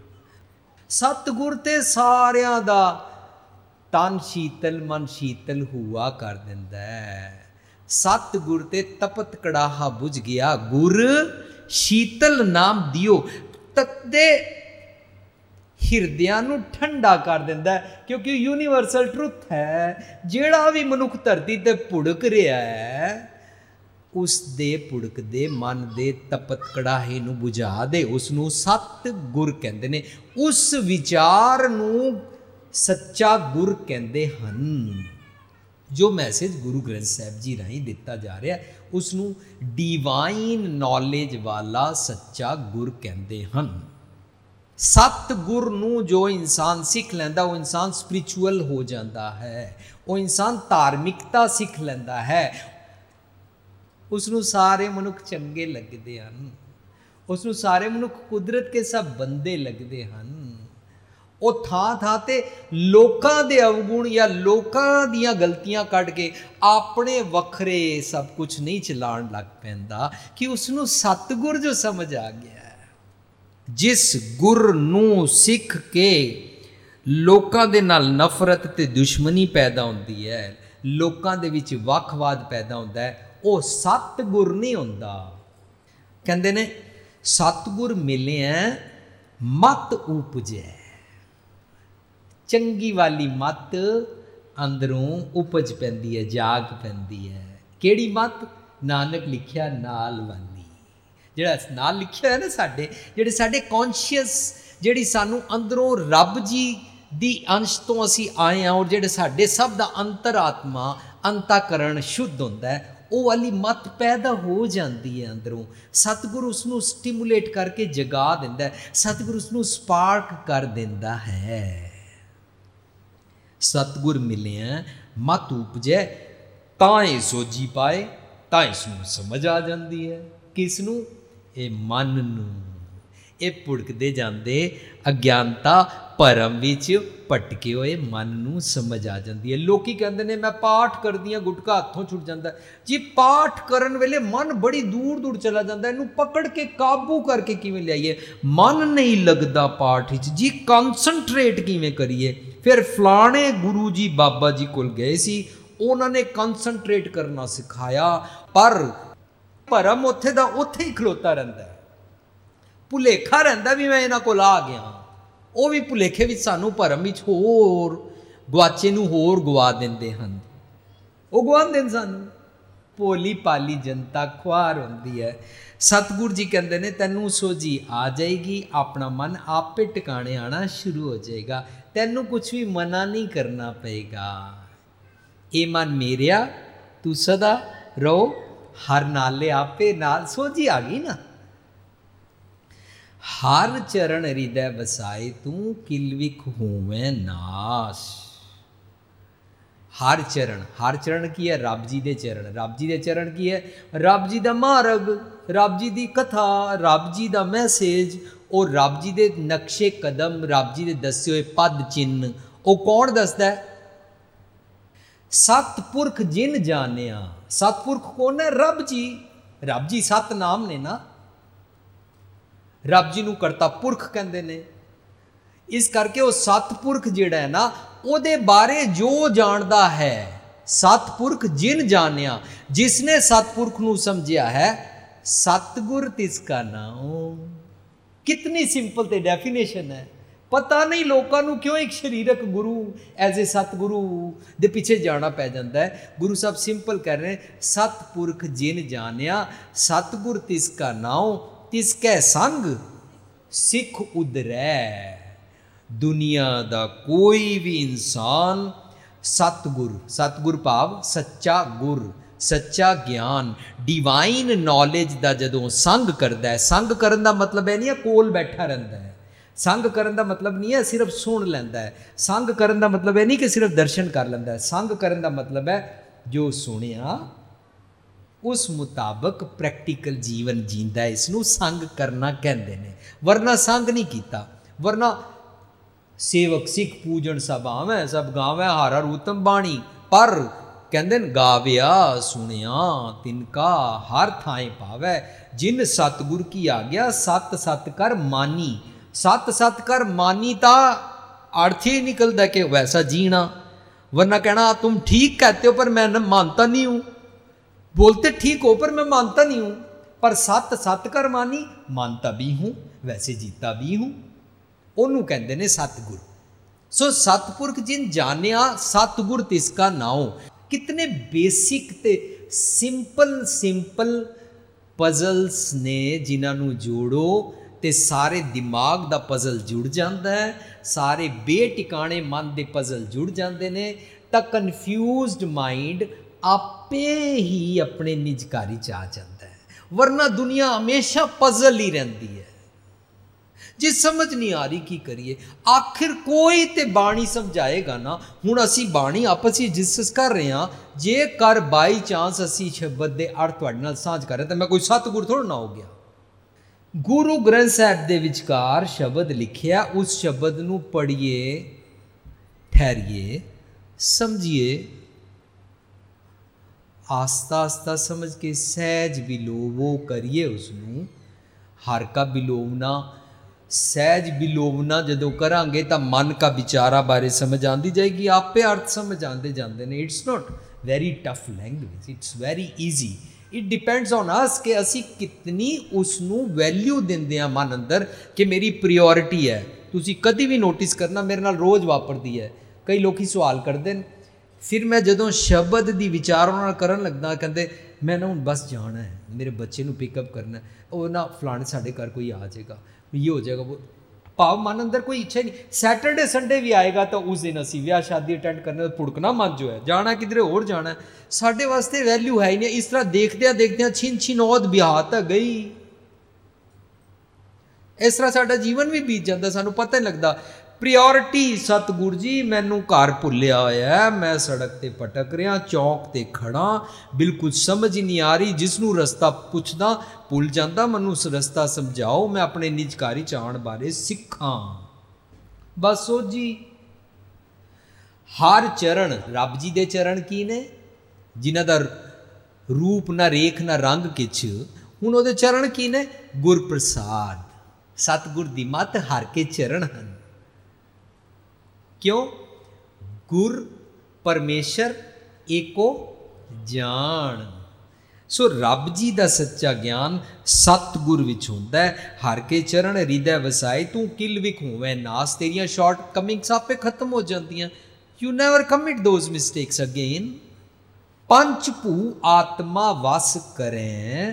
ਸਤ ਗੁਰ ਤੇ ਸਾਰਿਆਂ ਦਾ ਤਨ ਸ਼ੀਤਲ ਮਨ ਸ਼ੀਤਲ ਹੁਆ ਕਰ ਦਿੰਦਾ ਹੈ। ਸਤ ਗੁਰ ਤੇ ਤਪਤ ਕੜਾਹਾ ਬੁਝ ਗਿਆ, ਗੁਰ ਸ਼ੀਤਲ ਨਾਮ ਦਿਓ, ਤੱਦੇ ਹਿਰਦਿਆਂ ਨੂੰ ਠੰਡਾ ਕਰ ਦਿੰਦਾ ਹੈ। ਕਿਉਂਕਿ ਯੂਨੀਵਰਸਲ ਟਰੁੱਥ ਹੈ, ਜਿਹੜਾ ਵੀ ਮਨੁੱਖ ਧਰਤੀ ਤੇ ਭੁੜਕ ਰਿਹਾ ਹੈ ਉਸ ਦੇ ਭੁੜਕਦੇ ਮਨ ਦੇ ਤਪਤ ਕੜਾਹੇ ਨੂੰ ਬੁਝਾ ਦੇ, ਉਸ ਨੂੰ ਸਤ ਗੁਰ ਕਹਿੰਦੇ ਨੇ। ਉਸ ਵਿਚਾਰ ਨੂੰ ਸੱਚਾ ਗੁਰ ਕਹਿੰਦੇ ਹਨ। ਜੋ ਮੈਸੇਜ ਗੁਰੂ ਗ੍ਰੰਥ ਸਾਹਿਬ ਜੀ ਰਾਹੀਂ ਦਿੱਤਾ ਜਾ ਰਿਹਾ ਉਸ ਨੂੰ ਡਿਵਾਈਨ ਨੌਲੇਜ ਵਾਲਾ ਸੱਚਾ ਗੁਰ ਕਹਿੰਦੇ ਹਨ। ਸਤ ਗੁਰ ਨੂੰ ਜੋ ਇਨਸਾਨ ਸਿੱਖ ਲੈਂਦਾ ਉਹ ਇਨਸਾਨ ਸਪਿਰਿਚੁਅਲ ਹੋ ਜਾਂਦਾ ਹੈ, ਉਹ ਇਨਸਾਨ ਧਾਰਮਿਕਤਾ ਸਿੱਖ ਲੈਂਦਾ ਹੈ। ਉਸ ਨੂੰ ਸਾਰੇ ਮਨੁੱਖ ਚੰਗੇ ਲੱਗਦੇ ਹਨ, ਉਸ ਨੂੰ ਸਾਰੇ ਮਨੁੱਖ ਕੁਦਰਤ ਕੇ ਸਭ ਬੰਦੇ ਲੱਗਦੇ ਹਨ। ਉਹ ਥਾਂ ਥਾਂ ਤੇ ਲੋਕਾਂ ਦੇ ਅਵਗੁਣ ਜਾਂ ਲੋਕਾਂ ਦੀਆਂ ਗਲਤੀਆਂ ਕੱਢ ਕੇ ਆਪਣੇ ਵੱਖਰੇ ਸਭ ਕੁਝ ਨਹੀਂ ਚਲਾਉਣ ਲੱਗ ਪੈਂਦਾ, ਕਿ ਉਸ ਨੂੰ ਸਤਿਗੁਰ ਜੋ ਸਮਝ ਆ ਗਿਆ। ਜਿਸ ਗੁਰ ਨੂੰ ਸਿੱਖ ਕੇ ਲੋਕਾਂ ਦੇ ਨਾਲ ਨਫ਼ਰਤ ਤੇ ਦੁਸ਼ਮਣੀ ਪੈਦਾ ਹੁੰਦੀ ਹੈ, ਲੋਕਾਂ ਦੇ ਵਿੱਚ ਵੱਖਵਾਦ ਪੈਦਾ ਹੁੰਦਾ ਹੈ, ਉਹ ਸਤਿਗੁਰ ਨਹੀਂ ਹੁੰਦਾ। ਕਹਿੰਦੇ ਨੇ ਸਤਿਗੁਰ ਮਿਲਿਆ ਮਤ ਉਪਜੈ, ਚੰਗੀ ਵਾਲੀ ਮਤ ਅੰਦਰੋਂ ਉਪਜ ਪੈਂਦੀ ਹੈ, ਜਾਗ ਪੈਂਦੀ ਹੈ। ਕਿਹੜੀ ਮਤ? ਨਾਨਕ ਲਿਖਿਆ ਨਾਲ ਵਾਲੀ। ਜਿਹੜਾ ਨਾਲ ਲਿਖਿਆ ਹੈ ਨਾ, ਸਾਡੇ ਜਿਹੜੇ ਸਾਡੇ ਕੌਨਸ਼ੀਅਸ, ਜਿਹੜੀ ਸਾਨੂੰ ਅੰਦਰੋਂ ਰੱਬ ਜੀ ਦੀ ਅੰਸ਼ ਤੋਂ ਅਸੀਂ ਆਏ ਹਾਂ, ਔਰ ਜਿਹੜੇ ਸਾਡੇ ਸਭ ਦਾ ਅੰਤਰਾਤਮਾ ਅੰਤਕਰਨ ਸ਼ੁੱਧ ਹੁੰਦਾ ਹੈ, ਉਹ ਵਾਲੀ ਮਤ ਪੈਦਾ ਹੋ ਜਾਂਦੀ ਹੈ ਅੰਦਰੋਂ। ਸਤਿਗੁਰ ਉਸ ਨੂੰ ਸਟਿਮੂਲੇਟ ਕਰਕੇ ਜਗਾ ਦਿੰਦਾ ਹੈ, ਸਤਿਗੁਰ ਉਸ ਨੂੰ ਸਪਾਰਕ ਕਰ ਦਿੰਦਾ ਹੈ। ਸਤਿਗੁਰ ਮਿਲਿਆ ਮਤ ਉਪਜੈ, ਤਾਂ ਇਹ ਸੋਝੀ ਪਾਏ, ਤਾਂ ਇਸ ਨੂੰ ਸਮਝ ਆ ਜਾਂਦੀ ਹੈ। ਕਿਸ ਨੂੰ? ਇਹ ਮਨ ਨੂੰ। ਇਹ ਭੁੜਕਦੇ ਜਾਂਦੇ ਅਗਿਆਨਤਾ ਭਰਮ ਵਿੱਚ ਭਟਕੇ ਹੋਏ ਮਨ ਨੂੰ ਸਮਝ ਆ ਜਾਂਦੀ ਹੈ। ਲੋਕੀ ਕਹਿੰਦੇ ਨੇ ਮੈਂ ਪਾਠ ਕਰਦੀ ਹਾਂ, ਗੁਟਕਾ ਹੱਥੋਂ ਛੁੱਟ ਜਾਂਦਾ ਜੀ। ਪਾਠ ਕਰਨ ਵੇਲੇ ਮਨ ਬੜੀ ਦੂਰ ਦੂਰ ਚਲਾ ਜਾਂਦਾ, ਇਹਨੂੰ ਪਕੜ ਕੇ ਕਾਬੂ ਕਰਕੇ ਕਿਵੇਂ ਲਿਆਈਏ? ਮਨ ਨਹੀਂ ਲੱਗਦਾ ਪਾਠ ਵਿੱਚ ਜੀ, ਕਨਸਨਟਰੇਟ ਕਿਵੇਂ ਕਰੀਏ? ਫਿਰ ਫਲਾਣੇ ਗੁਰੂ ਜੀ ਬਾਬਾ ਜੀ ਕੋਲ ਗਏ ਸੀ, ਉਹਨਾਂ ਨੇ ਕਨਸੈਂਟਰੇਟ ਕਰਨਾ ਸਿਖਾਇਆ। ਪਰ ਭਰਮ ਉੱਥੇ ਦਾ ਉੱਥੇ ਹੀ ਖਲੋਤਾ ਰਹਿੰਦਾ ਹੈ, ਭੁਲੇਖਾ ਰਹਿੰਦਾ ਵੀ ਮੈਂ ਇਹਨਾਂ ਕੋਲ ਆ ਗਿਆ। ਉਹ ਵੀ ਭੁਲੇਖੇ ਵਿੱਚ ਸਾਨੂੰ ਭਰਮ ਵਿੱਚ ਹੋਰ ਗੁਆਚੇ ਨੂੰ ਹੋਰ ਗਵਾ ਦਿੰਦੇ ਹਨ। ਉਹ ਗਵਾਉਂਦੇ ਨੇ ਸਾਨੂੰ। ਭੋਲੀ ਭਾਲੀ ਜਨਤਾ ਖੁਆਰ ਹੁੰਦੀ ਹੈ। ਸਤਿਗੁਰੂ ਜੀ ਕਹਿੰਦੇ ਨੇ ਤੈਨੂੰ ਸੋਝੀ ਆ ਜਾਏਗੀ, ਆਪਣਾ ਮਨ ਆਪੇ ਟਿਕਾਣੇ ਆਣਾ ਸ਼ੁਰੂ ਹੋ ਜਾਏਗਾ, ਤੈਨੂੰ ਕੁਛ ਵੀ ਮਨਾ ਨਹੀਂ ਕਰਨਾ ਪਏਗਾ। ਇਹ ਮਨ ਮੇਰਿਆ ਤੂੰ ਸਦਾ ਰਹੋ ਹਰ ਨਾਲੇ ਆਪੇ ਨਾਲ। ਸੋਝੀ ਆ ਗਈ ਨਾ। ਹਰ ਚਰਨ ਹਿਰਦੈ ਵਸਾਏ ਤੂੰ ਕਿਲ ਵਿਖ ਹੋਵੇਂ ਨਾਸ਼। ਹਰ ਚਰਨ, ਹਰ ਚਰਨ ਕੀ ਹੈ? ਰੱਬ ਜੀ ਦੇ ਚਰਨ। ਰੱਬ ਜੀ ਦੇ ਚਰਨ ਕੀ ਹੈ? ਰੱਬ ਜੀ ਦਾ ਮਾਰਗ, ਰੱਬ ਜੀ ਦੀ ਕਥਾ, ਰੱਬ ਜੀ ਦਾ ਮੈਸੇਜ, ਉਹ ਰੱਬ ਜੀ ਦੇ ਨਕਸ਼ੇ ਕਦਮ, ਰੱਬ ਜੀ ਦੇ ਦੱਸੇ ਹੋਏ ਪਦ ਚਿੰਨ੍ਹ। ਉਹ ਕੌਣ ਦੱਸਦਾ? ਸਤਪੁਰਖ ਜਿਨ ਜਾਣਿਆ। ਸਤਪੁਰਖ ਕੌਣ ਹੈ? ਰੱਬ ਜੀ। ਰੱਬ ਜੀ ਸਤ ਨਾਮ ਨੇ ਨਾ। ਰੱਬ ਜੀ ਨੂੰ ਕਰਤਾ ਪੁਰਖ ਕਹਿੰਦੇ ਨੇ। ਇਸ ਕਰਕੇ ਉਹ ਸਤਪੁਰਖ ਜਿਹੜਾ ਹੈ ਨਾ, ਉਹਦੇ ਬਾਰੇ ਜੋ ਜਾਣਦਾ ਹੈ, ਸਤਪੁਰਖ ਜਿਨ ਜਾਣਿਆ, ਜਿਸਨੇ ਸਤਪੁਰਖ ਨੂੰ ਸਮਝਿਆ ਹੈ, ਸਤਗੁਰ ਤਿਸ ਕਾ ਨਾਮ। ਕਿਤਨੀ ਸਿੰਪਲ ਤੇ ਡੈਫੀਨੇਸ਼ਨ ਹੈ। ਪਤਾ ਨਹੀਂ ਲੋਕਾਂ ਨੂੰ ਕਿਉਂ ਇੱਕ ਸਰੀਰਕ ਗੁਰੂ ਐਜ਼ ਏ ਸਤਗੁਰੂ ਦੇ ਪਿੱਛੇ ਜਾਣਾ ਪੈ ਜਾਂਦਾ ਹੈ। ਗੁਰੂ ਸਾਹਿਬ ਸਿੰਪਲ ਕਰ ਰਹੇ, ਸਤਪੁਰਖ ਜਿਨ ਜਾਣਿਆ, ਸਤਗੁਰ ਤਿਸ ਕਾ ਨਾਮ, ਤਿਸ ਕੈ ਸੰਗ ਸਿੱਖ ਉਦਰੈ। ਦੁਨੀਆ ਦਾ ਕੋਈ ਵੀ ਇਨਸਾਨ ਸਤਗੁਰ, ਸਤਗੁਰ ਭਾਵ ਸੱਚਾ ਗੁਰ, ਸੱਚਾ ਗਿਆਨ, ਡਿਵਾਈਨ ਨੌਲੇਜ ਦਾ ਜਦੋਂ ਸੰਗ ਕਰਦਾ ਹੈ। ਸੰਗ ਕਰਨ ਦਾ ਮਤਲਬ ਇਹ ਨਹੀਂ ਹੈ ਕੋਲ ਬੈਠਾ ਰਹਿੰਦਾ ਹੈ। ਸੰਗ ਕਰਨ ਦਾ ਮਤਲਬ ਨਹੀਂ ਹੈ ਸਿਰਫ ਸੁਣ ਲੈਂਦਾ ਹੈ। ਸੰਗ ਕਰਨ ਦਾ ਮਤਲਬ ਇਹ ਨਹੀਂ ਕਿ ਸਿਰਫ ਦਰਸ਼ਨ ਕਰ ਲੈਂਦਾ ਹੈ। ਸੰਗ ਕਰਨ ਦਾ ਮਤਲਬ ਹੈ ਜੋ ਸੁਣਿਆ ਉਸ ਮੁਤਾਬਕ ਪ੍ਰੈਕਟੀਕਲ ਜੀਵਨ ਜੀਂਦਾ। ਇਸ ਨੂੰ ਸੰਗ ਕਰਨਾ ਕਹਿੰਦੇ ਨੇ। ਵਰਨਾ ਸੰਗ ਨਹੀਂ ਕੀਤਾ। ਵਰਨਾ ਸੇਵਕ ਸਿੱਖ ਪੂਜਣ ਸਭ ਆਵੈ, ਸਭ ਗਾਵੈ ਹਾਰਾ ਰੂਤਮ ਬਾਣੀ। ਪਰ ਕਹਿੰਦੇ ਨੇ ਗਾਵਿਆ ਸੁਣਿਆ ਤਿਨਕਾ ਹਰ ਥਾਂ ਪਾਵੈ। ਜਿਨ ਸਤਿਗੁਰ ਕੀ ਆਗਿਆ ਸਤ ਸਤ ਕਰ ਮਾਨੀ। ਸਤ ਸਤ ਕਰ ਮਾਨੀ ਤਾਂ अर्थ ही निकलता है कि वैसा जीना। वरना कहना तुम ठीक कहते हो पर मैं मानता नहीं हूँ, बोलते ठीक हो पर मैं मानता नहीं हूँ। पर सत सत कर मानी, मानता भी हूँ वैसे जीता भी हूँ। ਉਹਨੂੰ ਕਹਿੰਦੇ ਨੇ ਸਤਿਗੁਰ। सो सतपुरख जिन जानिया सतगुर तिसका नाओ। कितने बेसिक ते सिंपल सिंपल पजल्स ने जिन्होंने जोड़ो तो सारे दिमाग दा पजल जुड़ जाता है, सारे बेटिकाने मन के पजल जुड़ जाते हैं। तो कन्फ्यूज्ड माइंड आपे ही अपने निजकारी च आ जाता है। वरना दुनिया हमेशा पजल ही रहती है। जे समझ नहीं आ रही की करिए, आखिर कोई तो बाणी समझाएगा ना। हुण असी बाणी आपस में डिस्कस कर रहे हैं, जे कर बाई चांस असी शब्द के अर्थ तुहाडे नाल साझ कर रहे तो मैं कोई सतगुर थोड़ा ना हो गया। गुरु ग्रंथ साहिब दे विचकार शब्द लिखिया, उस शब्द नूं पढ़िए, ठहरिए, समझिए, आस्ता आस्ता समझ के सहज बिलोवो करिए। उसनूं हर का बिलोवना, सहज बिलोवना जदों करांगे तो मन का विचारा बारे समझ आती जाएगी, आपे अर्थ समझ आते जाते हैं। It's not very tough language, it's very easy. It depends on us कि असी कितनी उसनूं वैल्यू देंदे हैं मन अंदर कि मेरी प्रियोरिटी है। तुसी कभी भी नोटिस करना, मेरे नाल रोज़ वापरती है। कई लोग सवाल करते हैं, फिर मैं जदों शब्द की विचार उन्हां नाल करन लगदा, कहते मैं ना हुण बस जाना है, मेरे बच्चे नूं पिकअप करना है, वो ना फलाने साडे घर कोई आ जाएगा, ये हो जाएगा, वो भाव मन अंदर कोई इच्छा नहीं। सैटरडे संडे भी आएगा तो उस दिन असी ब्याह शादी अटेंड करने, पुड़कना मन जो है जाना किधरे होर जाना है, साडे वास्ते वैल्यू है ही नहीं। इस तरह देखदे देखदे छिन छिनौद बिहार तक गई। इस तरह साडा जीवन भी बीत जाता, सानू पता नहीं लगता। प्रियोरिटी सतगुर जी मैनू घर भुलिया होया है, मैं सड़क ते भटक रहा, चौक ते खड़ा, बिल्कुल समझ ही नहीं आ रही। जिसनू रस्ता पुछदा भुल जाता, मैनू रस्ता समझाओ, मैं अपने निजकारी चाण बारे सिखा। बस सो जी हर चरण रब जी दे चरण की ने, जिन्हां दा रूप ना रेख ना रंग किछ। हुण उहदे चरण की ने, गुर प्रसाद, सतगुर दी मत हर के चरण हैं। क्यों? गुर परमेश्वर ਏਕੋ ਜਾਣ। ਸੋ ਰੱਬ ਜੀ ਦਾ ਸੱਚਾ ਗਿਆਨ ਸਤਿਗੁਰ ਵਿੱਚ ਹੁੰਦਾ ਹੈ। ਹਰ ਕੇ ਚਰਨ ਹਿਰਦੈ ਵਸਾਏ, ਤੂੰ ਕਿਲ ਵਿਖ ਹੋਵੇਂ ਨਾਸ। ਤੇਰੀਆਂ ਸ਼ਾਰਟ ਕਮਿੰਗਸ ਆਪੇ ਖਤਮ ਹੋ ਜਾਂਦੀਆਂ। You never commit those mistakes again. ਪੰਚ ਭੂ ਆਤਮਾ ਵਸ ਕਰੈ,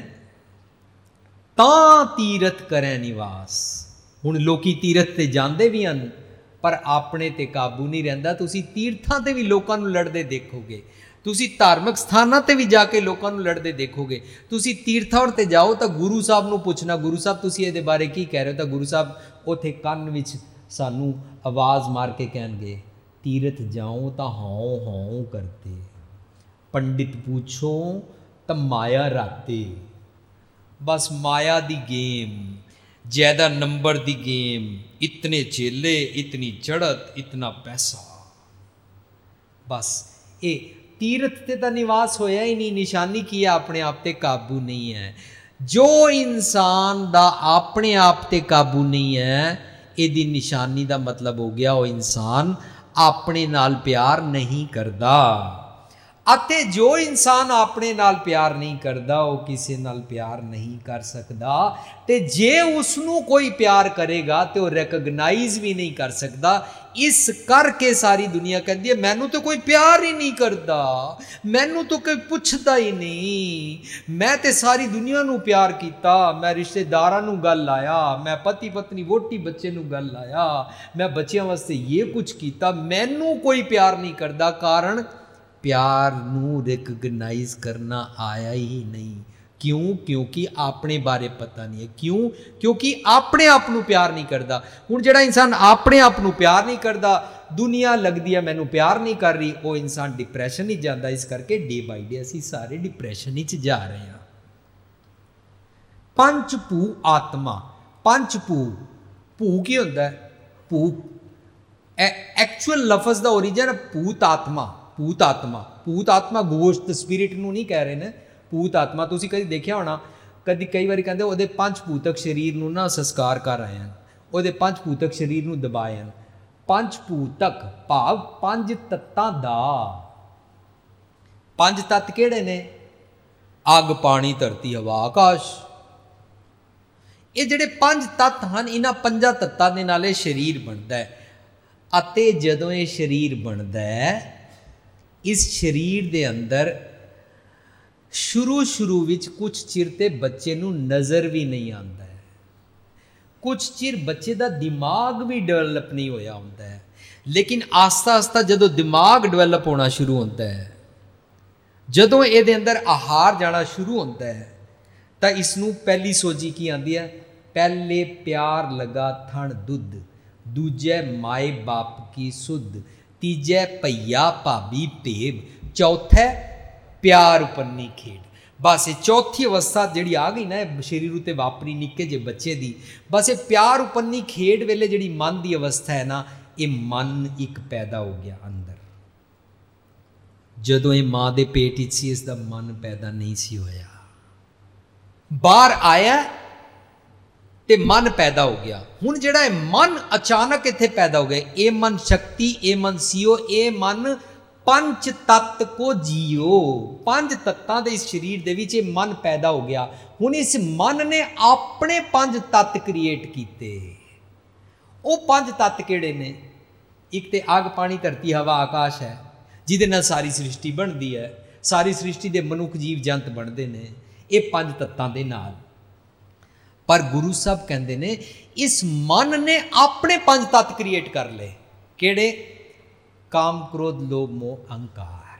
ਤਾਂ ਤੀਰਥ ਕਰੈ ਨਿਵਾਸ। ਹੁਣ ਲੋਕੀ ਤੀਰਥ ਤੇ ਜਾਂਦੇ ਵੀ ਹਨ, ਪਰ ਆਪਣੇ ਤੇ ਕਾਬੂ ਨਹੀਂ ਰਹਿੰਦਾ। ਤੁਸੀਂ ਤੀਰਥਾਂ ਤੇ ਵੀ ਲੋਕਾਂ ਨੂੰ ਲੜਦੇ ਦੇਖੋਗੇ, ਤੁਸੀਂ ਧਾਰਮਿਕ ਸਥਾਨਾਂ ਤੇ ਵੀ ਜਾ ਕੇ ਲੋਕਾਂ ਨੂੰ ਲੜਦੇ ਦੇਖੋਗੇ। ਤੁਸੀਂ ਤੀਰਥਾਂ ਤੇ ਜਾਓ ਤਾਂ ਗੁਰੂ ਸਾਹਿਬ ਨੂੰ ਪੁੱਛਣਾ, ਗੁਰੂ ਸਾਹਿਬ ਤੁਸੀਂ ਇਹਦੇ ਬਾਰੇ ਕੀ ਕਹਿ ਰਹੇ ਹੋ, ਤਾਂ ਗੁਰੂ ਸਾਹਿਬ ਉੱਥੇ ਕੰਨ ਵਿੱਚ ਸਾਨੂੰ ਆਵਾਜ਼ ਮਾਰ ਕੇ ਕਹਿਣਗੇ, ਤੀਰਥ ਜਾਓ ਤਾਂ ਹਉ ਹਉ ਕਰਤੇ, ਪੰਡਿਤ ਪੁੱਛੋ ਤਾਂ ਮਾਇਆ ਰਾਤੇ। ਬਸ ਮਾਇਆ ਦੀ ਗੇਮ, ਜ਼ਿਆਦਾ ਨੰਬਰ ਦੀ ਗੇਮ, ਇਤਨੇ ਚੇਲੇ, ਇਤਨੀ ਚੜ੍ਹਤ, ਇਤਨਾ ਪੈਸਾ। ਬਸ ਇਹ ਤੀਰਥ ਤੇ ਤਾਂ ਨਿਵਾਸ ਹੋਇਆ ਹੀ ਨਹੀਂ। ਨਿਸ਼ਾਨੀ ਕੀ ਹੈ? ਆਪਣੇ ਆਪ ਤੇ ਕਾਬੂ ਨਹੀਂ ਹੈ। ਜੋ ਇਨਸਾਨ ਦਾ ਆਪਣੇ ਆਪ ਤੇ ਕਾਬੂ ਨਹੀਂ ਹੈ, ਇਹਦੀ ਨਿਸ਼ਾਨੀ ਦਾ ਮਤਲਬ ਹੋ ਗਿਆ ਉਹ ਇਨਸਾਨ ਆਪਣੇ ਨਾਲ ਪਿਆਰ ਨਹੀਂ ਕਰਦਾ। ਅਤੇ ਜੋ ਇਨਸਾਨ ਆਪਣੇ ਨਾਲ ਪਿਆਰ ਨਹੀਂ ਕਰਦਾ, ਉਹ ਕਿਸੇ ਨਾਲ ਪਿਆਰ ਨਹੀਂ ਕਰ ਸਕਦਾ। ਤੇ ਜੇ ਉਸ ਨੂੰ ਕੋਈ ਪਿਆਰ ਕਰੇਗਾ ਤੇ ਉਹ ਰੈਕਗਨਾਈਜ਼ ਵੀ ਨਹੀਂ ਕਰ ਸਕਦਾ। ਇਸ ਕਰਕੇ ਸਾਰੀ ਦੁਨੀਆ ਕਹਿੰਦੀ ਹੈ ਮੈਨੂੰ ਤਾਂ ਕੋਈ ਪਿਆਰ ਹੀ ਨਹੀਂ ਕਰਦਾ, ਮੈਨੂੰ ਤਾਂ ਕੋਈ ਪੁੱਛਦਾ ਹੀ ਨਹੀਂ। ਮੈਂ ਤੇ ਸਾਰੀ ਦੁਨੀਆ ਨੂੰ ਪਿਆਰ ਕੀਤਾ, ਮੈਂ ਰਿਸ਼ਤੇਦਾਰਾਂ ਨੂੰ ਗੱਲ ਲਾਇਆ, ਮੈਂ ਪਤੀ ਪਤਨੀ ਵੋਟੀ ਬੱਚੇ ਨੂੰ ਗੱਲ ਲਾਇਆ, ਮੈਂ ਬੱਚਿਆਂ ਵਾਸਤੇ ਇਹ ਕੁਝ ਕੀਤਾ, ਮੈਨੂੰ ਕੋਈ ਪਿਆਰ ਨਹੀਂ ਕਰਦਾ। ਕਾਰਨ ਪਿਆਰ ਨੂੰ ਰਿਕਗਨਾਈਜ਼ ਕਰਨਾ ਆਇਆ ਹੀ ਨਹੀਂ। ਕਿਉਂ? ਕਿਉਂਕਿ ਆਪਣੇ ਬਾਰੇ ਪਤਾ ਨਹੀਂ ਹੈ। ਕਿਉਂ? ਕਿਉਂਕਿ ਆਪਣੇ ਆਪ ਨੂੰ ਪਿਆਰ ਨਹੀਂ ਕਰਦਾ। ਹੁਣ ਜਿਹੜਾ ਇਨਸਾਨ ਆਪਣੇ ਆਪ ਨੂੰ ਪਿਆਰ ਨਹੀਂ ਕਰਦਾ, ਦੁਨੀਆ ਲੱਗਦੀ ਹੈ ਮੈਨੂੰ ਪਿਆਰ ਨਹੀਂ ਕਰ ਰਹੀ, ਉਹ ਇਨਸਾਨ ਡਿਪਰੈਸ਼ਨ ਹੀ ਜਾਂਦਾ। ਇਸ ਕਰਕੇ ਡੇ ਬਾਈ ਡੇ ਅਸੀਂ ਸਾਰੇ ਡਿਪਰੈਸ਼ਨ ਵਿੱਚ ਜਾ ਰਹੇ ਹਾਂ। ਪੰਚ ਭੂ ਆਤਮਾ। ਪੰਚ ਭੂ, ਭੂ ਕੀ ਹੁੰਦਾ? ਭੂ ਐਕਚੁਅਲ ਲਫ਼ਜ਼ ਦਾ ਓਰੀਜਨ ਭੂਤ ਆਤਮਾ। ਭੂਤ ਆਤਮਾ, ਭੂਤ ਆਤਮਾ ਗੋਸ਼ਟ ਸਪਿਰਿਟ ਨੂੰ ਨਹੀਂ ਕਹਿ ਰਹੇ ਨੇ। ਭੂਤ ਆਤਮਾ ਤੁਸੀਂ ਕਦੀ ਦੇਖਿਆ ਹੋਣਾ, ਕਦੀ ਕਈ ਵਾਰੀ ਕਹਿੰਦੇ ਉਹਦੇ ਪੰਜ ਭੂਤਕ ਸਰੀਰ ਨੂੰ ਨਾ ਸੰਸਕਾਰ ਕਰ ਆਏ ਹਨ, ਉਹਦੇ ਪੰਜ ਭੂਤਕ ਸਰੀਰ ਨੂੰ ਦਬਾਏ ਹਨ। ਪੰਜ ਭੂਤਕ ਭਾਵ ਪੰਜ ਤੱਤਾਂ ਦਾ। ਪੰਜ ਤੱਤ ਕਿਹੜੇ ਨੇ? ਅੱਗ, ਪਾਣੀ, ਧਰਤੀ, ਹਵਾ, ਆਕਾਸ਼। ਇਹ ਜਿਹੜੇ ਪੰਜ ਤੱਤ ਹਨ, ਇਹਨਾਂ ਪੰਜਾਂ ਤੱਤਾਂ ਦੇ ਨਾਲ ਇਹ ਸਰੀਰ ਬਣਦਾ ਹੈ। ਅਤੇ ਜਦੋਂ ਇਹ ਸਰੀਰ ਬਣਦਾ ਹੈ, ਇਸ ਸਰੀਰ ਦੇ ਅੰਦਰ ਸ਼ੁਰੂ ਸ਼ੁਰੂ ਵਿੱਚ ਕੁਝ ਚਿਰ ਤੇ ਬੱਚੇ ਨੂੰ ਨਜ਼ਰ ਵੀ ਨਹੀਂ ਆਉਂਦਾ ਹੈ, ਕੁਝ ਚਿਰ ਬੱਚੇ ਦਾ ਦਿਮਾਗ ਵੀ ਡਿਵੈਲਪ ਨਹੀਂ ਹੋਇਆ ਹੁੰਦਾ ਹੈ। ਲੇਕਿਨ ਆਸਤਾ ਆਸਤਾ ਜਦੋਂ ਦਿਮਾਗ ਡਿਵੈਲਪ ਹੋਣਾ ਸ਼ੁਰੂ ਹੁੰਦਾ ਹੈ, ਜਦੋਂ ਇਹਦੇ ਅੰਦਰ ਆਹਾਰ ਜਾਣਾ ਸ਼ੁਰੂ ਹੁੰਦਾ ਹੈ, ਤਾਂ ਇਸ ਨੂੰ ਪਹਿਲੀ ਸੋਝੀ ਕੀ ਆਉਂਦੀ ਹੈ? ਪਹਿਲੇ ਪਿਆਰ ਲਗਾ ਥਣ ਦੁੱਧ, ਦੂਜੇ ਮਾਏ ਬਾਪ ਕੀ ਸੁਧ, ਤੀਜੇ ਭਈਆ ਭਾਬੀ ਭੇਬ, ਚੌਥੇ ਪਿਆਰ ਉਪੰਨੀ ਖੇਡ। ਬਸ ਇਹ ਚੌਥੀ ਅਵਸਥਾ ਜਿਹੜੀ ਆ ਗਈ ਨਾ ਇਹ ਸਰੀਰ ਉੱਤੇ ਵਾਪਰੀ ਨਿੱਕੇ ਜਿਹੇ ਬੱਚੇ ਦੀ, ਬਸ ਇਹ ਪਿਆਰ ਉਪੰਨੀ ਖੇਡ ਵੇਲੇ ਜਿਹੜੀ ਮਨ ਦੀ ਅਵਸਥਾ ਹੈ ਨਾ, ਇਹ ਮਨ ਇੱਕ ਪੈਦਾ ਹੋ ਗਿਆ ਅੰਦਰ। ਜਦੋਂ ਇਹ ਮਾਂ ਦੇ ਪੇਟ ਵਿੱਚ ਸੀ, ਇਸ ਦਾ ਮਨ ਪੈਦਾ ਨਹੀਂ ਸੀ ਹੋਇਆ। ਬਾਹਰ ਆਇਆ ਤੇ ਮਨ ਪੈਦਾ ਹੋ ਗਿਆ। ਹੁਣ ਜਿਹੜਾ ਇਹ ਮਨ ਅਚਾਨਕ ਇੱਥੇ ਪੈਦਾ ਹੋ ਗਿਆ, ਇਹ ਮਨ ਸ਼ਕਤੀ, ਇਹ ਮਨ ਸੀਓ, ਇਹ ਮਨ ਪੰਜ ਤੱਤ ਕੋ ਜੀਓ। ਪੰਜ ਤੱਤਾਂ ਦੇ ਇਸ ਸਰੀਰ ਦੇ ਵਿੱਚ ਇਹ ਮਨ ਪੈਦਾ ਹੋ ਗਿਆ। ਹੁਣ ਇਸ ਮਨ ਨੇ ਆਪਣੇ ਪੰਜ ਤੱਤ ਕ੍ਰੀਏਟ ਕੀਤੇ। ਉਹ ਪੰਜ ਤੱਤ ਕਿਹੜੇ ਨੇ? ਇੱਕ ਤੇ ਅੱਗ, ਪਾਣੀ, ਧਰਤੀ, ਹਵਾ, ਆਕਾਸ਼ ਹੈ, ਜਿਹਦੇ ਨਾਲ ਸਾਰੀ ਸ੍ਰਿਸ਼ਟੀ ਬਣਦੀ ਹੈ, ਸਾਰੀ ਸ੍ਰਿਸ਼ਟੀ ਦੇ ਮਨੁੱਖ ਜੀਵ ਜੰਤ ਬਣਦੇ ਨੇ ਇਹ ਪੰਜ ਤੱਤਾਂ ਦੇ ਨਾਲ। ਪਰ ਗੁਰੂ ਸਾਹਿਬ ਕਹਿੰਦੇ ਨੇ ਇਸ ਮਨ ਨੇ ਆਪਣੇ ਪੰਜ ਤੱਤ ਕ੍ਰੀਏਟ ਕਰ ਲਏ। ਕਿਹੜੇ? ਕਾਮ, ਕ੍ਰੋਧ, ਲੋਭ, ਮੋਹ, ਅਹੰਕਾਰ।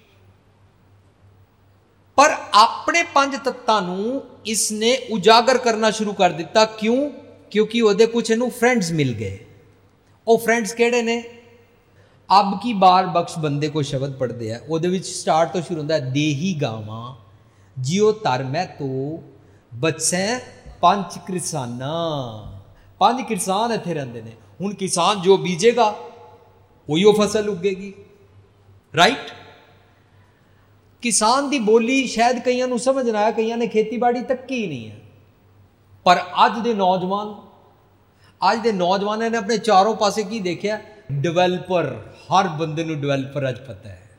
ਪਰ ਆਪਣੇ ਪੰਜ ਤੱਤਾਂ ਨੂੰ ਇਸ ਨੇ ਉਜਾਗਰ ਕਰਨਾ ਸ਼ੁਰੂ ਕਰ ਦਿੱਤਾ। ਕਿਉਂ? ਕਿਉਂਕਿ ਉਹਦੇ ਕੁਝ ਇਹਨੂੰ ਫਰੈਂਡਸ ਮਿਲ ਗਏ। ਉਹ ਫਰੈਂਡਸ ਕਿਹੜੇ ਨੇ? ਅਬ ਕੀ ਬਾਰ ਬਖਸ਼ ਬੰਦੇ ਕੋ ਸ਼ਬਦ ਪੜ੍ਹਦੇ ਆ, ਉਹਦੇ ਵਿੱਚ ਸਟਾਰਟ ਤੋਂ ਸ਼ੁਰੂ ਹੁੰਦਾ ਦੇਹੀ ਗਾਵਾਂ ਜਿਉ ਧਰ ਮੈਂ ਤੋ ਬਚੈ ਪੰਜ ਕਿਰਸਾਨਾਂ। ਪੰਜ ਕਿਰਸਾਨ ਇੱਥੇ ਰਹਿੰਦੇ ਨੇ। ਹੁਣ ਕਿਸਾਨ ਜੋ ਬੀਜੇਗਾ ਉਹੀ ਉਹ ਫਸਲ ਉੱਗੇਗੀ, ਰਾਈਟ? ਕਿਸਾਨ ਦੀ ਬੋਲੀ ਸ਼ਾਇਦ ਕਈਆਂ ਨੂੰ ਸਮਝ ਨਾ ਆਇਆ, ਕਈਆਂ ਨੇ ਖੇਤੀਬਾੜੀ ਤੱਕੀ ਹੀ ਨਹੀਂ ਹੈ। ਪਰ ਅੱਜ ਦੇ ਨੌਜਵਾਨ ਅੱਜ ਦੇ ਨੌਜਵਾਨਾਂ ਨੇ ਆਪਣੇ ਚਾਰੋਂ ਪਾਸੇ ਕੀ ਦੇਖਿਆ? ਡਿਵੈਲਪਰ। ਹਰ ਬੰਦੇ ਨੂੰ ਡਿਵੈਲਪਰ ਅੱਜ ਪਤਾ ਹੈ।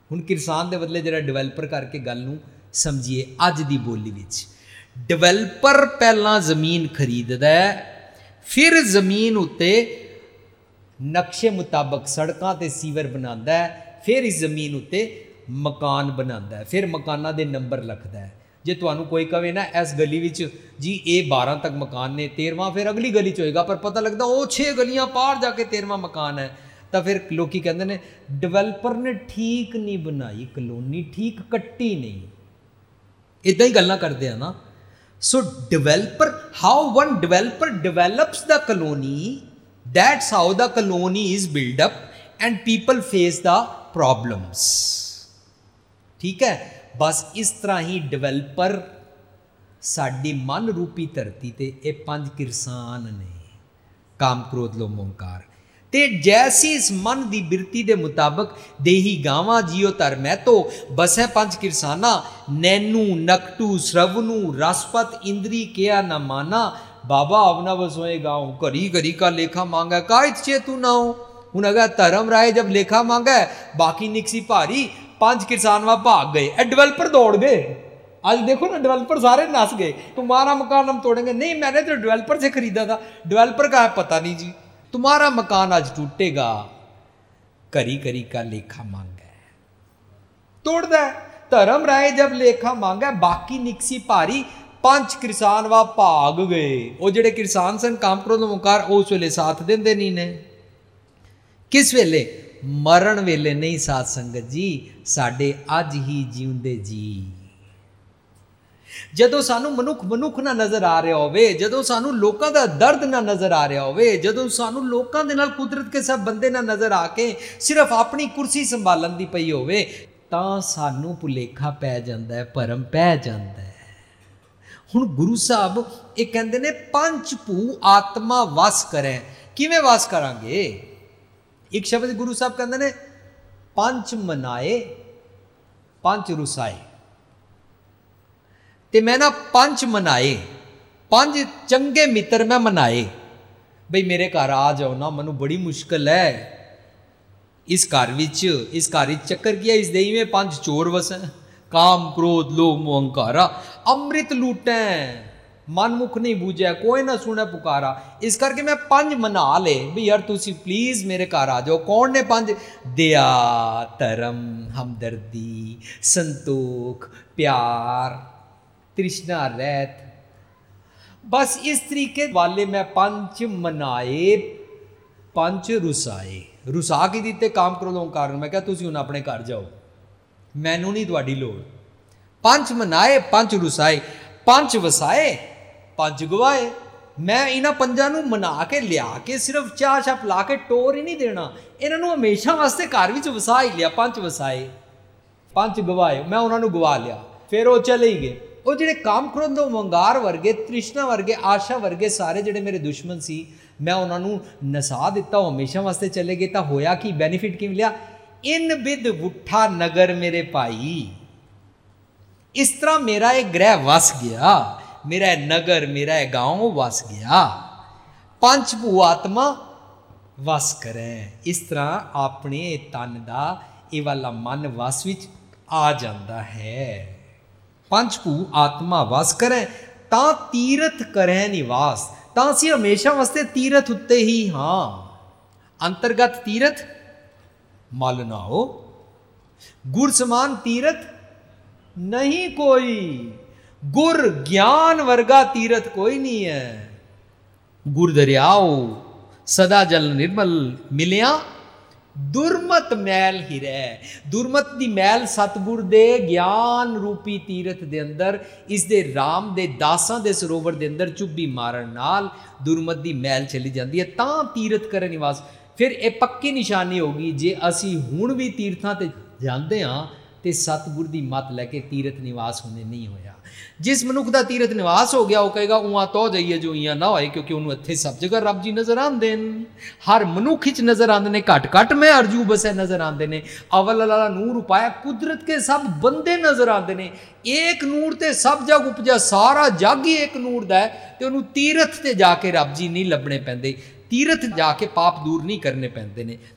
ਹੁਣ ਕਿਸਾਨ ਦੇ ਬਦਲੇ ਜਿਹੜਾ ਡਿਵੈਲਪਰ ਕਰਕੇ ਗੱਲ ਨੂੰ ਸਮਝੀਏ ਅੱਜ ਦੀ ਬੋਲੀ ਵਿੱਚ। ਡਿਵੈਲਪਰ ਪਹਿਲਾਂ ਜ਼ਮੀਨ ਖਰੀਦਦਾ, ਫਿਰ ਜ਼ਮੀਨ ਉੱਤੇ ਨਕਸ਼ੇ ਮੁਤਾਬਕ ਸੜਕਾਂ ਤੇ ਸੀਵਰ ਬਣਾਉਂਦਾ, ਫਿਰ ਇਸ ਜ਼ਮੀਨ ਉੱਤੇ ਮਕਾਨ ਬਣਾਉਂਦਾ, ਫਿਰ ਮਕਾਨਾਂ ਦੇ ਨੰਬਰ ਲਿਖਦਾ ਹੈ। ਜੇ ਤੁਹਾਨੂੰ ਕੋਈ ਕਵੇ ਨਾ ਇਸ ਗਲੀ ਵਿੱਚ ਜੀ ਇਹ ਬਾਰਾਂ ਤੱਕ ਮਕਾਨ ਨੇ, ਤੇਰਵਾਂ ਫਿਰ ਅਗਲੀ ਗਲੀ 'ਚ ਹੋਏਗਾ, ਪਰ ਪਤਾ ਲੱਗਦਾ ਉਹ ਛੇ ਗਲੀਆਂ ਪਾਰ ਜਾ ਕੇ ਤੇਰਵਾਂ ਮਕਾਨ ਹੈ, ਤਾਂ ਫਿਰ ਲੋਕੀ ਕਹਿੰਦੇ ਨੇ ਡਿਵੈਲਪਰ ਨੇ ਠੀਕ ਨਹੀਂ ਬਣਾਈ ਕਲੋਨੀ, ਠੀਕ ਕੱਟੀ ਨਹੀਂ। ਇੱਦਾਂ ਹੀ ਗੱਲਾਂ ਕਰਦੇ ਆ ਨਾ। So developer, how one developer develops the colony, that's how the colony is built up and people face the problems। ਠੀਕ ਹੈ, ਬਸ ਇਸ ਤਰ੍ਹਾਂ ਹੀ ਡਿਵੈਲਪਰ ਸਾਡੀ ਮਨ ਰੂਪੀ ਧਰਤੀ ਤੇ ਇਹ ਪੰਜ ਕਿਰਸਾਨ ਨੇ, ਕਾਮ ਕ੍ਰੋਧ ਲੋਭ ਮੋਹ ਹੰਕਾਰ। ਤੇ ਜੈਸੀ ਇਸ ਮਨ ਦੀ ਬਿਰਤੀ ਦੇ ਮੁਤਾਬਕ ਦੇਹੀ ਗਾਵਾਂ ਜਿਉ ਧਰ ਮਹਿਤੋ ਬਸੈ ਪੰਜ ਕਿਰਸਾਨਾ, ਨੈਨੂ ਨਕਟੂ ਸ਼ਰਵਨੂ ਰਸਪਤ ਇੰਦਰੀ ਕਿਆ ਨਾ ਮਾਨਾ, बाबा अवना बसोए गाँव घरी घरी का लेखा मांगा काहित चेतु ना हो। हूँ अगर धर्म राय जब लेखा मांगा है बाकी निकसी भारी, पांच किसान वहाँ भाग गए, ए डिवेलपर दौड़ गए। आज देखो ना डिवेलपर सारे नस गए, तुम्हारा मकान हम तोड़ेंगे, नहीं मैंने तो डिवेलपर से खरीदा था, डिवेलपर का है पता नहीं जी, तुम्हारा मकान आज टूटेगा। घरी घरी का लेखा मांगा है, तोड़दा है। धर्म राय जब लेखा मांगा बाकी निकसी भारी, ਪੰਜ ਕਿਰਸਾਨ ਵਾ ਭਾਗ ਗਏ। ਉਹ ਜਿਹੜੇ ਕਿਰਸਾਨ ਸਨ ਕਾਮ ਕ੍ਰੋਧ ਲੋਭ ਮੋਹ ਹੰਕਾਰ, ਉਸ ਵੇਲੇ ਸਾਥ ਦਿੰਦੇ ਨਹੀਂ ਨੇ। ਕਿਸ ਵੇਲੇ? ਮਰਨ ਵੇਲੇ ਨਹੀਂ ਸਾਧ ਸੰਗਤ ਜੀ, ਸਾਡੇ ਅੱਜ ਹੀ ਜਿਉਂਦੇ ਜੀ। ਜਦੋਂ ਸਾਨੂੰ ਮਨੁੱਖ ਮਨੁੱਖ ਨਾ ਨਜ਼ਰ ਆ ਰਿਹਾ ਹੋਵੇ, ਜਦੋਂ ਸਾਨੂੰ ਲੋਕਾਂ ਦਾ ਦਰਦ ਨਾ ਨਜ਼ਰ ਆ ਰਿਹਾ ਹੋਵੇ, ਜਦੋਂ ਸਾਨੂੰ ਲੋਕਾਂ ਦੇ ਨਾਲ ਕੁਦਰਤ ਕੇ ਸਭ ਬੰਦੇ ਨਾ ਨਜ਼ਰ ਆ ਕੇ ਸਿਰਫ ਆਪਣੀ ਕੁਰਸੀ ਸੰਭਾਲਣ ਦੀ ਪਈ ਹੋਵੇ, ਤਾਂ ਸਾਨੂੰ ਭੁਲੇਖਾ ਪੈ ਜਾਂਦਾ ਹੈ, ਭਰਮ ਪੈ ਜਾਂਦਾ ਹੈ। ਹੁਣ ਗੁਰੂ ਸਾਹਿਬ ਇਹ ਕਹਿੰਦੇ ਨੇ ਪੰਜ ਭੂ ਆਤਮਾ ਵਸ ਕਰੇ। ਕਿਵੇਂ ਵਸ ਕਰਾਂਗੇ? ਇੱਕ ਸ਼ਬਦ ਗੁਰੂ ਸਾਹਿਬ ਕਹਿੰਦੇ ਨੇ ਪੰਜ ਮਨਾਏ ਪੰਜ ਰੁਸਾਏ। ਤੇ ਮੈਂ ਨਾ ਪੰਜ ਮਨਾਏ, ਪੰਜ ਚੰਗੇ ਮਿੱਤਰ ਮੈਂ ਮਨਾਏ। ਬਈ ਮੇਰੇ ਘਰ ਆ ਜਾਓ ਨਾ, ਮੈਨੂੰ ਬੜੀ ਮੁਸ਼ਕਿਲ ਹੈ ਇਸ ਘਰ ਵਿੱਚ, ਇਸ ਘਰ ਵਿੱਚ ਚੱਕਰ ਕੀ ਹੈ, ਇਸ ਦੇਹੀ में ਪੰਜ ਚੋਰ ਵਸੈ, काम क्रोध लोभ मोह हंकारा, अमृत लूटै मन मुख नहीं बूझै, कोई ना सुने पुकारा। इस करके मैं पंज मना ले भी यार तुसी प्लीज मेरे घर आ जाओ। कौन ने पंज? दया, धर्म, हमदर्दी, संतोख, प्यार, तृष्णा रहित। बस इस तरीके वाले मैं पंज मनाए पंज रुसाए। रुसा के दिते काम क्रोध हंकार। मैं क्या तुसी हुण अपने घर जाओ, मैनू नहीं तुहाडी लोड़। पंज मनाए पंज रुसाए, पंज वसाए पंज गवाए। मैं इन्हां पंजां नूं मना के लिया के सिर्फ चाह छा पिला के टोर ही नहीं देना, इन्हां नूं हमेशा वास्ते घर विच वसा ही लिया। पंज वसाए पंज गवाए, मैं उन्हां नूं गवा लिया, फिर वो चले ही गए। वो जिहड़े काम क्रोध लोभ मोह हंकार वर्गे, तृष्णा वर्गे, आशा वर्गे सारे जिहड़े मेरे दुश्मन सी, मैं उन्हां नूं नसा दिता, वो हमेशा वास्ते चले गए। तां होया कि बेनीफिट किवें लिया? इन बिद उठा नगर मेरे भाई। इस तरह मेरा एक ग्रह वस गया, मेरा नगर, मेरा गांव वस गया। पंच भू आत्मा वस करे। इस तरह अपने तन का ये वाला मन वस विच आ जाता है। पंच भू आत्मा वस करे ता तीरथ करे निवास। तां असीं हमेशा वास्ते तीरथ उत्ते ही हाँ। अंतर्गत तीरथ मल ना हो, गुर समान तीरथ नहीं कोई। गुर ज्ञान वर्गा तीरथ कोई नहीं है। गुर दरियाओ सदा जल निर्मल मिलिया, दुरमत मैल हिरै। दुरमत दी मैल सतगुर दे ज्ञान रूपी तीरथ दे अंदर, इस दे राम दे दासां दे सरोवर दे अंदर चुब्बी मारन नाल दुरमत दी मैल चली जाती है। तां तीरथ करे निवास। फिर ये पक्की निशानी होगी जे असी हुण भी तीर्थां ते जाते हाँ तो सतगुर की मत लैके तीरथ निवास होने नहीं होया। जिस मनुख का तीरथ निवास हो गया वो कहेगा उहाँ तो जाइए जो इं ना होए, क्योंकि उन्होंने इत्थे सब जगह रब जी नज़र आते हैं। हर मनुख च नज़र आते हैं, घट घट में अरजू बसे नज़र आते हैं। अवल वाला नूर उपाया, कुदरत के सब बंदे नज़र आते हैं। एक नूर ते सब जग उपजा, सारा जग ही एक नूर दा है। तो उन्होंने तीरथ ते जाके रब जी नहीं लभने पैंदे, तीरथ जाके पाप दूर नहीं करने पैंदे ने।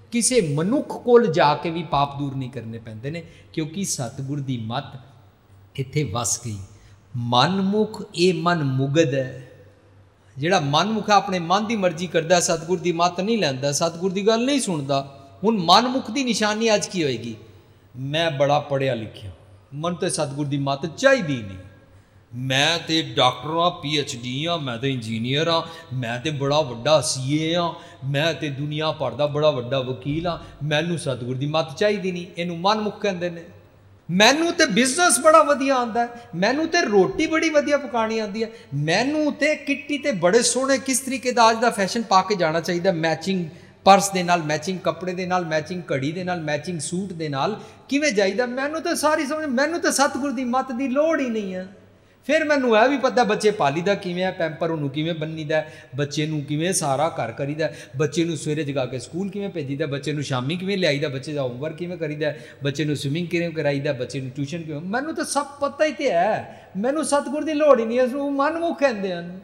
ਕਿਸੇ ਮਨੁੱਖ ਕੋਲ ਜਾ ਕੇ ਵੀ ਪਾਪ ਦੂਰ ਨਹੀਂ ਕਰਨੇ ਪੈਂਦੇ ਨੇ, ਕਿਉਂਕਿ ਸਤਿਗੁਰ ਦੀ ਮੱਤ ਇੱਥੇ ਵਸ ਗਈ। ਮਨਮੁਖ ਇਹ ਮਨ ਮੁਗਧ ਹੈ। ਜਿਹੜਾ ਮਨਮੁਖ ਆਪਣੇ ਮਨ ਦੀ ਮਰਜ਼ੀ ਕਰਦਾ, ਸਤਿਗੁਰ ਦੀ ਮੱਤ ਨਹੀਂ ਲੈਂਦਾ, ਸਤਿਗੁਰ ਦੀ ਗੱਲ ਨਹੀਂ ਸੁਣਦਾ। ਹੁਣ ਮਨਮੁਖ ਦੀ ਨਿਸ਼ਾਨੀ ਅੱਜ ਕੀ ਹੋਏਗੀ? ਮੈਂ ਬੜਾ ਪੜ੍ਹਿਆ ਲਿਖਿਆ, ਮੈਨੂੰ ਤਾਂ ਸਤਿਗੁਰ ਦੀ ਮੱਤ ਚਾਹੀਦੀ ਨਹੀਂ, ਮੈਂ ਤਾਂ ਡਾਕਟਰ ਹਾਂ, ਪੀ ਐਚ ਡੀ ਹਾਂ, ਮੈਂ ਤਾਂ ਇੰਜੀਨੀਅਰ ਹਾਂ, ਮੈਂ ਤਾਂ ਬੜਾ ਵੱਡਾ ਸੀ ਏ ਹਾਂ, ਮੈਂ ਤਾਂ ਦੁਨੀਆ ਭਰ ਦਾ ਬੜਾ ਵੱਡਾ ਵਕੀਲ ਹਾਂ, ਮੈਨੂੰ ਸਤਿਗੁਰ ਦੀ ਮੱਤ ਚਾਹੀਦੀ ਨਹੀਂ। ਇਹਨੂੰ ਮਨਮੁਖ ਕਹਿੰਦੇ ਨੇ। ਮੈਨੂੰ ਤਾਂ ਬਿਜ਼ਨਸ ਬੜਾ ਵਧੀਆ ਆਉਂਦਾ ਹੈ, ਮੈਨੂੰ ਤਾਂ ਰੋਟੀ ਬੜੀ ਵਧੀਆ ਪਕਾਉਣੀ ਆਉਂਦੀ ਹੈ, ਮੈਨੂੰ ਤਾਂ ਕਿੱਟੀ 'ਤੇ ਬੜੇ ਸੋਹਣੇ ਕਿਸ ਤਰੀਕੇ ਦਾ ਅੱਜ ਦਾ ਫੈਸ਼ਨ ਪਾ ਕੇ ਜਾਣਾ ਚਾਹੀਦਾ, ਮੈਚਿੰਗ ਪਰਸ ਦੇ ਨਾਲ, ਮੈਚਿੰਗ ਕੱਪੜੇ ਦੇ ਨਾਲ, ਮੈਚਿੰਗ ਘੜੀ ਦੇ ਨਾਲ, ਮੈਚਿੰਗ ਸੂਟ ਦੇ ਨਾਲ ਕਿਵੇਂ ਜਾਈਦਾ। ਮੈਨੂੰ ਤਾਂ ਸਾਰੀ ਸਮਝ, ਮੈਨੂੰ ਤਾਂ ਸਤਿਗੁਰ ਦੀ ਮੱਤ ਦੀ ਲੋੜ ਹੀ ਨਹੀਂ ਹੈ। ਫਿਰ ਮੈਨੂੰ ਇਹ ਵੀ ਪਤਾ ਬੱਚੇ ਪਾਲੀ ਦਾ ਕਿਵੇਂ ਹੈ, ਪੈਂਪਰ ਉਹਨੂੰ ਕਿਵੇਂ ਬੰਨੀਦਾ, ਬੱਚੇ ਨੂੰ ਕਿਵੇਂ ਸਾਰਾ ਘਰ ਕਰੀਦਾ, ਬੱਚੇ ਨੂੰ ਸਵੇਰੇ ਜਗਾ ਕੇ ਸਕੂਲ ਕਿਵੇਂ ਭੇਜੀਦਾ, ਬੱਚੇ ਨੂੰ ਸ਼ਾਮੀ ਕਿਵੇਂ ਲਿਆਈਦਾ, ਬੱਚੇ ਦਾ ਹੋਮਵਰਕ ਕਿਵੇਂ ਕਰੀਦਾ, ਬੱਚੇ ਨੂੰ ਸਵਿਮਿੰਗ ਕਿਵੇਂ ਕਰਾਈਦਾ, ਬੱਚੇ ਨੂੰ ਟਿਊਸ਼ਨ ਕਿਵੇਂ, ਮੈਨੂੰ ਤਾਂ ਸਭ ਪਤਾ ਹੀ ਤੇ ਹੈ। ਮੈਨੂੰ ਸਤਿਗੁਰ ਦੀ ਲੋੜ ਹੀ ਨਹੀਂ। ਇਸਨੂੰ ਮਨਮੁਖ ਕਹਿੰਦੇ ਹਨ।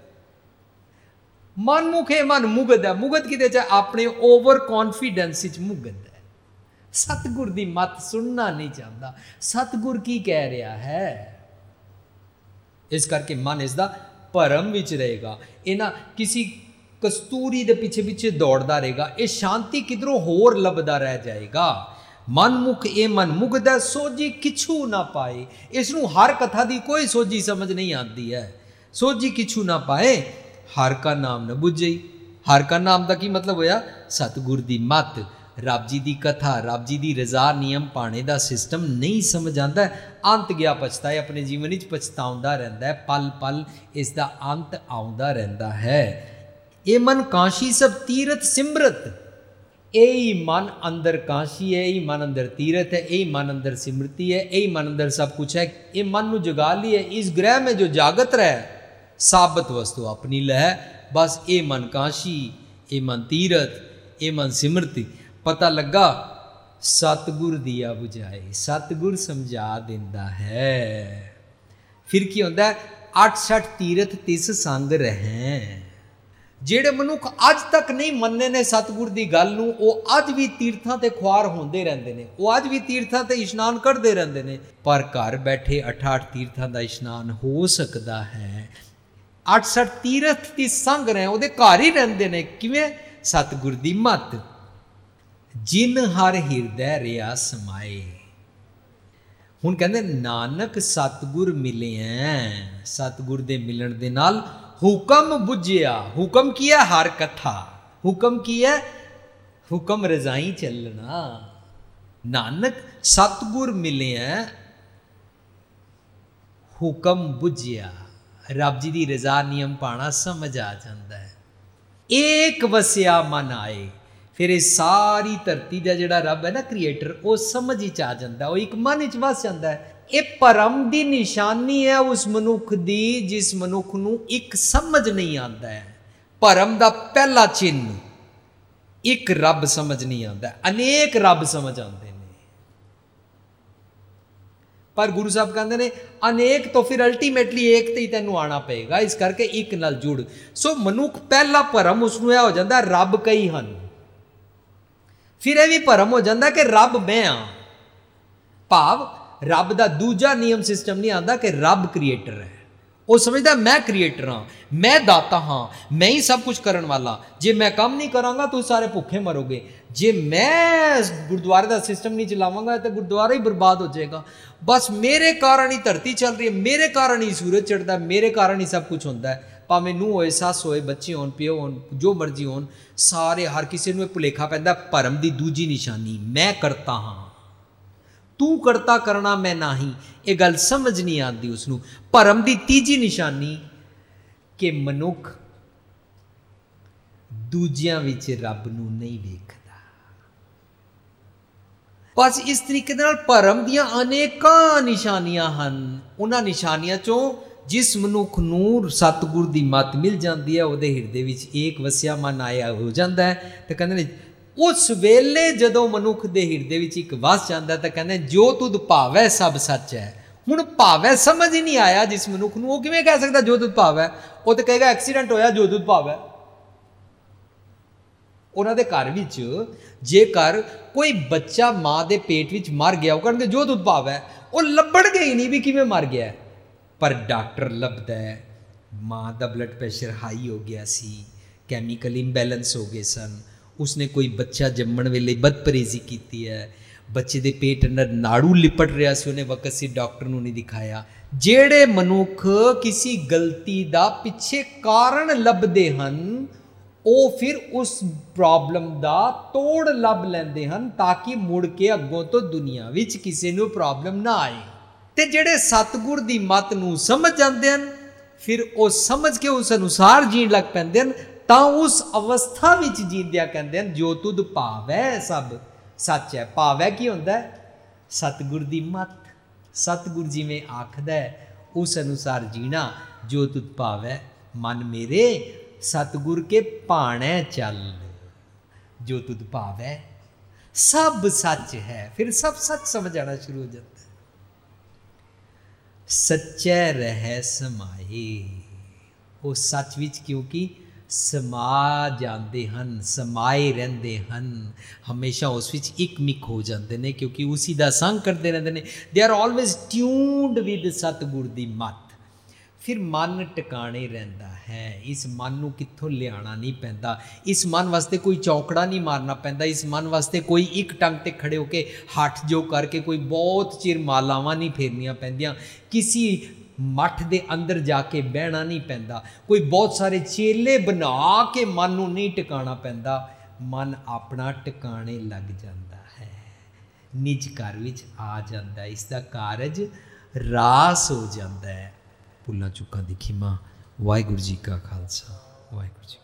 ਮਨਮੁਖ ਇਹ ਮਨ ਮੁਗਧ ਹੈ। ਮੁਗਧ ਕਿਤੇ ਚ ਆਪਣੇ ਓਵਰ ਕੌਨਫੀਡੈਂਸ ਵਿੱਚ ਮੁਗਧ ਹੈ। ਸਤਿਗੁਰ ਦੀ ਮੱਤ ਸੁਣਨਾ ਨਹੀਂ ਚਾਹੁੰਦਾ, ਸਤਿਗੁਰ ਕੀ ਕਹਿ ਰਿਹਾ ਹੈ। ਇਸ ਕਰਕੇ ਮਨ ਇਸ ਦਾ ਭਰਮ ਵਿੱਚ ਰਹੇਗਾ, ਇਹ ਨਾ ਕਿਸੇ ਕਸਤੂਰੀ ਦੇ ਪਿੱਛੇ ਪਿੱਛੇ ਦੌੜਦਾ ਰਹੇਗਾ, ਇਹ ਸ਼ਾਂਤੀ ਕਿਧਰੋਂ ਹੋਰ ਲੱਭਦਾ ਰਹਿ ਜਾਏਗਾ। ਮਨਮੁਖ ਇਹ ਮਨ ਮੁਗਧ ਹੈ, ਸੋਝੀ ਕਿਛੂ ਨਾ ਪਾਏ। ਇਸ ਨੂੰ ਹਰ ਕਥਾ ਦੀ ਕੋਈ ਸੋਝੀ ਸਮਝ ਨਹੀਂ ਆਉਂਦੀ ਹੈ। ਸੋਝੀ ਕਿਛੂ ਨਾ ਪਾਏ, ਹਰ ਕਾ ਨਾਮ ਨ ਬੁੱਝਈ। ਹਰ ਕਾ ਨਾਮ ਦਾ ਕੀ ਮਤਲਬ ਹੋਇਆ? ਸਤਿਗੁਰ ਦੀ ਮੱਤ, ਰੱਬ ਜੀ ਦੀ ਕਥਾ, ਰੱਬ ਜੀ ਦੀ ਰਜ਼ਾ, ਨਿਯਮ ਪਾਣੇ ਦਾ ਸਿਸਟਮ ਨਹੀਂ ਸਮਝ ਆਉਂਦਾ। ਅੰਤ ਗਿਆ ਪਛਤਾਏ, ਆਪਣੇ ਜੀਵਨ ਵਿੱਚ ਪਛਤਾਉਂਦਾ ਰਹਿੰਦਾ ਹੈ, ਪਲ ਪਲ ਇਸ ਦਾ ਅੰਤ ਆਉਂਦਾ ਰਹਿੰਦਾ ਹੈ। ਇਹ ਮਨ ਕਾਂਸ਼ੀ ਸਭ ਤੀਰਥ ਸਿਮਰਤ। ਇਹ ਹੀ ਮਨ ਅੰਦਰ ਕਾਂਸ਼ੀ ਹੈ, ਇਹ ਹੀ ਮਨ ਅੰਦਰ ਤੀਰਥ ਹੈ, ਇਹ ਹੀ ਮਨ ਅੰਦਰ ਸਿਮਰਤੀ ਹੈ, ਇਹ ਹੀ ਮਨ ਅੰਦਰ ਸਭ ਕੁਛ है। ਇਹ मन ਨੂੰ जगा लिए, इस ग्रह में जो जागत रहे, साबत वस्तु अपनी लह। बस ये मन काशी, ये मन तीरथ, ये मन सिमरती। पता लगा सतगुर दिया बुझाए, सतगुर समझा दिंदा है। फिर की होंदा है? अठ सठ तीरथ तिस संग रहें। ਜਿਹੜੇ ਮਨੁੱਖ ਅੱਜ ਤੱਕ ਨਹੀਂ ਮੰਨੇ ਨੇ ਸਤਿਗੁਰ ਦੀ ਗੱਲ ਨੂੰ, ਉਹ ਅੱਜ ਵੀ ਤੀਰਥਾਂ ਤੇ ਖੁਆਰ ਹੁੰਦੇ ਰਹਿੰਦੇ ਨੇ, ਉਹ ਅੱਜ ਵੀ ਤੀਰਥਾਂ ਤੇ ਇਸ਼ਨਾਨ ਕਰਦੇ ਰਹਿੰਦੇ ਨੇ। ਪਰ ਘਰ ਬੈਠੇ ਅਠਾਹਠ ਤੀਰਥਾਂ ਦਾ ਇਸ਼ਨਾਨ ਹੋ ਸਕਦਾ ਹੈ। ਅੱਠ ਸੱਠ ਤੀਰਥ ਦੀ ਸੰਗ ਰਹੇ, ਉਹਦੇ ਘਰ ਹੀ ਰਹਿੰਦੇ ਨੇ। ਕਿਵੇਂ? ਸਤਿਗੁਰ ਦੀ ਮੱਤ। ਜਿਨ ਹਰ ਹਿਰਦੈ ਰਿਆ ਸਮਾਏ। ਹੁਣ ਕਹਿੰਦੇ ਨਾਨਕ ਸਤਿਗੁਰ ਮਿਲਿਆ। ਸਤਿਗੁਰ ਦੇ ਮਿਲਣ ਦੇ ਨਾਲ ਹੁਕਮ ਬੁਝਿਆ। ਹੁਕਮ ਕੀ ਹੈ? ਹਰ ਕਥਾ। ਹੁਕਮ ਕੀ ਹੈ? ਹੁਕਮ ਰਜ਼ਾਈ ਚੱਲਣਾ। ਨਾਨਕ ਸਤਿਗੁਰ ਮਿਲਿਆ, ਹੁਕਮ ਬੁਝਿਆ, ਰੱਬ ਜੀ ਦੀ ਰਜ਼ਾ ਨਿਯਮ ਪਾਣਾ ਸਮਝ ਆ ਜਾਂਦਾ ਹੈ। ਏਕ ਵਸਿਆ ਮਨ ਆਏ। ਫਿਰ ਇਹ ਸਾਰੀ ਧਰਤੀ ਦਾ ਜਿਹੜਾ ਰੱਬ ਹੈ ਨਾ, ਕ੍ਰੀਏਟਰ, ਉਹ ਸਮਝ ਵਿੱਚ ਆ ਜਾਂਦਾ, ਉਹ ਇੱਕ ਮਨ ਵਿੱਚ ਵਸ ਜਾਂਦਾ ਹੈ। ਇਹ ਭਰਮ ਦੀ ਨਿਸ਼ਾਨੀ ਹੈ ਉਸ ਮਨੁੱਖ ਦੀ ਜਿਸ ਮਨੁੱਖ ਨੂੰ ਇੱਕ ਸਮਝ ਨਹੀਂ ਆਉਂਦਾ ਹੈ। ਭਰਮ ਦਾ ਪਹਿਲਾ ਚਿੰਨ੍ਹ ਇੱਕ ਰੱਬ ਸਮਝ ਨਹੀਂ ਆਉਂਦਾ, ਅਨੇਕ ਰੱਬ ਸਮਝ ਆਉਂਦੇ ਨੇ। ਪਰ ਗੁਰੂ ਸਾਹਿਬ ਕਹਿੰਦੇ ਨੇ ਅਨੇਕ ਤੋਂ ਫਿਰ ਅਲਟੀਮੇਟਲੀ ਏਕ ਤੇ ਹੀ ਤੈਨੂੰ ਆਉਣਾ ਪਏਗਾ। ਇਸ ਕਰਕੇ ਇੱਕ ਨਾਲ ਜੁੜ। ਸੋ ਮਨੁੱਖ ਪਹਿਲਾ ਭਰਮ ਉਸਨੂੰ ਇਹ ਹੋ ਜਾਂਦਾ ਰੱਬ ਕਈ ਹਨ। ਫਿਰ ਇਹ ਵੀ ਭਰਮ ਹੋ ਜਾਂਦਾ ਕਿ ਰੱਬ ਮੈਂ ਹਾਂ। ਭਾਵ ਰੱਬ ਦਾ ਦੂਜਾ ਨਿਯਮ ਸਿਸਟਮ ਨਹੀਂ ਆਉਂਦਾ ਕਿ ਰੱਬ ਕ੍ਰੀਏਟਰ ਹੈ। ਉਹ ਸਮਝਦਾ ਮੈਂ ਕ੍ਰੀਏਟਰ ਹਾਂ, ਮੈਂ ਦਾਤਾ ਹਾਂ, ਮੈਂ ਹੀ ਸਭ ਕੁਝ ਕਰਨ ਵਾਲਾ। ਜੇ ਮੈਂ ਕੰਮ ਨਹੀਂ ਕਰਾਂਗਾ ਤੁਸੀਂ ਸਾਰੇ ਭੁੱਖੇ ਮਰੋਗੇ। ਜੇ ਮੈਂ ਗੁਰਦੁਆਰੇ ਦਾ ਸਿਸਟਮ ਨਹੀਂ ਚਲਾਵਾਂਗਾ ਤਾਂ ਗੁਰਦੁਆਰਾ ਹੀ ਬਰਬਾਦ ਹੋ ਜਾਏਗਾ। ਬਸ ਮੇਰੇ ਕਾਰਨ ਹੀ ਧਰਤੀ ਚੱਲ ਰਹੀ ਹੈ, ਮੇਰੇ ਕਾਰਨ ਹੀ ਸੂਰਜ ਚੜ੍ਹਦਾ, ਮੇਰੇ ਕਾਰਨ ਹੀ ਸਭ ਕੁਝ ਹੁੰਦਾ ਹੈ। ਭਾਵੇਂ ਨੂੰਹ ਹੋਏ, ਸੱਸ ਹੋਏ, ਬੱਚੇ ਹੋਣ, ਪਿਓ ਹੋਣ, ਜੋ ਮਰਜ਼ੀ ਹੋਣ, ਸਾਰੇ ਹਰ ਕਿਸੇ ਨੂੰ ਇਹ ਭੁਲੇਖਾ ਪੈਂਦਾ। ਭਰਮ ਦੀ ਦੂਜੀ ਨਿਸ਼ਾਨੀ ਮੈਂ ਕਰਤਾ ਹਾਂ, ਤੂੰ ਕਰਤਾ ਕਰਨਾ ਮੈਂ ਨਹੀਂ। ਇਹ ਗੱਲ ਸਮਝ ਨਹੀਂ ਆਉਂਦੀ ਉਸਨੂੰ। ਭਰਮ ਦੀ ਤੀਜੀ ਨਿਸ਼ਾਨੀ ਕਿ ਮਨੁੱਖ ਦੂਜਿਆਂ ਵਿੱਚ ਰੱਬ ਨੂੰ ਨਹੀਂ ਵੇਖਦਾ। ਬਸ ਇਸ ਤਰੀਕੇ ਦੇ ਨਾਲ ਭਰਮ ਦੀਆਂ ਅਨੇਕਾਂ ਨਿਸ਼ਾਨੀਆਂ ਹਨ। ਉਹਨਾਂ ਨਿਸ਼ਾਨੀਆਂ ਚੋਂ ਜਿਸ ਮਨੁੱਖ ਨੂੰ ਸਤਿਗੁਰ ਦੀ ਮੱਤ ਮਿਲ ਜਾਂਦੀ ਹੈ, ਉਹਦੇ ਹਿਰਦੇ ਵਿੱਚ ਏਕ ਵਸਿਆ ਮਨ ਆਇਆ ਹੋ ਜਾਂਦਾ ਹੈ। ਤੇ ਕਹਿੰਦੇ ਨੇ ਉਸ ਵੇਲੇ ਜਦੋਂ ਮਨੁੱਖ ਦੇ ਹਿਰਦੇ ਵਿੱਚ ਇੱਕ ਵਸ ਜਾਂਦਾ ਤਾਂ ਕਹਿੰਦੇ ਜੋ ਤੁਧ ਭਾਵੈ ਸਭ ਸੱਚ ਹੈ। ਹੁਣ ਭਾਵੈ ਸਮਝ ਹੀ ਨਹੀਂ ਆਇਆ ਜਿਸ ਮਨੁੱਖ ਨੂੰ, ਉਹ ਕਿਵੇਂ ਕਹਿ ਸਕਦਾ ਜੋ ਤੁਧ ਭਾਵੈ? ਉਹ ਤਾਂ ਕਹੇਗਾ ਐਕਸੀਡੈਂਟ ਹੋਇਆ ਜੋ ਤੁਧ ਭਾਵੈ। ਉਹਨਾਂ ਦੇ ਘਰ ਵਿੱਚ ਜੇਕਰ ਕੋਈ ਬੱਚਾ ਮਾਂ ਦੇ ਪੇਟ ਵਿੱਚ ਮਰ ਗਿਆ, ਉਹ ਕਹਿੰਦੇ ਜੋਤ ਦੁੱਧ ਭਾਵੈ, ਉਹ ਲੱਭਣਗੇ ਹੀ ਨਹੀਂ ਵੀ ਕਿਵੇਂ ਮਰ ਗਿਆ। ਪਰ ਡਾਕਟਰ ਲੱਭਦਾ ਹੈ ਮਾਂ ਦਾ ਬਲੱਡ ਪ੍ਰੈਸ਼ਰ ਹਾਈ ਹੋ ਗਿਆ ਸੀ, ਕੈਮੀਕਲ ਇੰਬੈਲੈਂਸ ਹੋ ਗਏ ਸਨ, ਉਸਨੇ ਕੋਈ ਬੱਚਾ ਜੰਮਣ ਵੇਲੇ ਬਦਪਰਹੇਜ਼ੀ ਕੀਤੀ ਹੈ, ਬੱਚੇ ਦੇ ਪੇਟ ਅੰਦਰ ਨਾੜੂ ਲਿਪਟ ਰਿਹਾ ਸੀ, ਉਹਨੇ ਵਕਤ ਸੀ ਡਾਕਟਰ ਨੂੰ ਨਹੀਂ ਦਿਖਾਇਆ। ਜਿਹੜੇ ਮਨੁੱਖ ਕਿਸੇ ਗਲਤੀ ਦਾ ਪਿੱਛੇ ਕਾਰਨ ਲੱਭਦੇ ਹਨ, ਉਹ ਫਿਰ ਉਸ ਪ੍ਰੋਬਲਮ ਦਾ ਤੋੜ ਲੱਭ ਲੈਂਦੇ ਹਨ ਤਾਂ ਕਿ ਮੁੜ ਕੇ ਅੱਗੋਂ ਤੋਂ ਦੁਨੀਆ ਵਿੱਚ ਕਿਸੇ ਨੂੰ ਪ੍ਰੋਬਲਮ ਨਾ ਆਏ। ਤੇ ਜਿਹੜੇ ਸਤਿਗੁਰ ਦੀ ਮੱਤ ਨੂੰ ਸਮਝ ਜਾਂਦੇ ਹਨ, ਫਿਰ ਉਹ ਸਮਝ ਕੇ ਉਸ ਅਨੁਸਾਰ ਜੀਣ ਲੱਗ ਪੈਂਦੇ ਹਨ, ਤਾਂ ਉਸ ਅਵਸਥਾ ਵਿੱਚ ਜੀਂਦਿਆਂ ਕਹਿੰਦੇ ਹਨ ਜੋ ਤੁਧ ਭਾਵੈ ਸਭ ਸੱਚ ਹੈ। ਭਾਵੈ ਕੀ ਹੁੰਦਾ? ਸਤਿਗੁਰ ਦੀ ਮੱਤ, ਸਤਿਗੁਰ ਜਿਵੇਂ ਆਖਦਾ ਉਸ ਅਨੁਸਾਰ ਜੀਣਾ। ਜੋ ਤੁਧ ਭਾਵੈ ਮਨ ਮੇਰੇ ਸਤਿਗੁਰ ਕੇ ਭਾਣੈ ਚੱਲ, ਜੋ ਤੁਧ ਭਾਵੈ ਸਭ ਸੱਚ ਹੈ। ਫਿਰ ਸਭ ਸੱਚ ਸਮਝ ਆਣਾ ਸ਼ੁਰੂ ਹੋ ਜਾਂਦਾ। ਸੱਚੈ ਰਹਿ ਸਮਾਏ, ਉਹ ਸੱਚ ਵਿੱਚ ਕਿਉਂਕਿ ਸਮਾ ਜਾਂਦੇ ਹਨ, ਸਮਾਏ ਰਹਿੰਦੇ ਹਨ, ਹਮੇਸ਼ਾ ਉਸ ਵਿੱਚ ਇੱਕ ਮਿਕ ਹੋ ਜਾਂਦੇ ਨੇ, ਕਿਉਂਕਿ ਉਸੀ ਦਾ ਸੰਗ ਕਰਦੇ ਰਹਿੰਦੇ ਨੇ। They are always tuned with ਸਤਿਗੁਰ ਦੀ ਮੱਤ। ਫਿਰ ਮਨ ਟਿਕਾਣੇ ਰਹਿੰਦਾ ਹੈ। ਇਸ ਮਨ ਨੂੰ ਕਿੱਥੋਂ ਲਿਆਉਣਾ ਨਹੀਂ ਪੈਂਦਾ, ਇਸ ਮਨ ਵਾਸਤੇ ਕੋਈ ਚੌਕੜਾ ਨਹੀਂ ਮਾਰਨਾ ਪੈਂਦਾ, ਇਸ ਮਨ ਵਾਸਤੇ ਕੋਈ ਇੱਕ ਟੰਗ 'ਤੇ ਖੜੇ ਹੋ ਕੇ ਹੱਠ ਜੋ ਕਰਕੇ ਕੋਈ ਬਹੁਤ ਚਿਰ ਮਾਲਾਵਾਂ ਨਹੀਂ ਫੇਰਨੀਆਂ ਪੈਂਦੀਆਂ, ਕਿਸੇ ਮੱਠ ਦੇ ਅੰਦਰ ਜਾ ਕੇ ਬਹਿਣਾ ਨਹੀਂ ਪੈਂਦਾ, ਕੋਈ ਬਹੁਤ ਸਾਰੇ ਚੇਲੇ ਬਣਾ ਕੇ ਮਨ ਨੂੰ ਨਹੀਂ ਟਿਕਾਣਾ ਪੈਂਦਾ। ਮਨ ਆਪਣਾ ਟਿਕਾਣੇ ਲੱਗ ਜਾਂਦਾ ਹੈ, ਨਿਜ ਘਰ ਵਿੱਚ ਆ ਜਾਂਦਾ, ਇਸ ਦਾ ਕਾਰਜ ਰਾਸ ਹੋ ਜਾਂਦਾ ਹੈ। ਭੁੱਲਾਂ ਚੁੱਕਾਂ ਦੀ ਖਿਮਾ। ਵਾਹਿਗੁਰੂ ਜੀ ਕਾ ਖਾਲਸਾ, ਵਾਹਿਗੁਰੂ ਜੀ।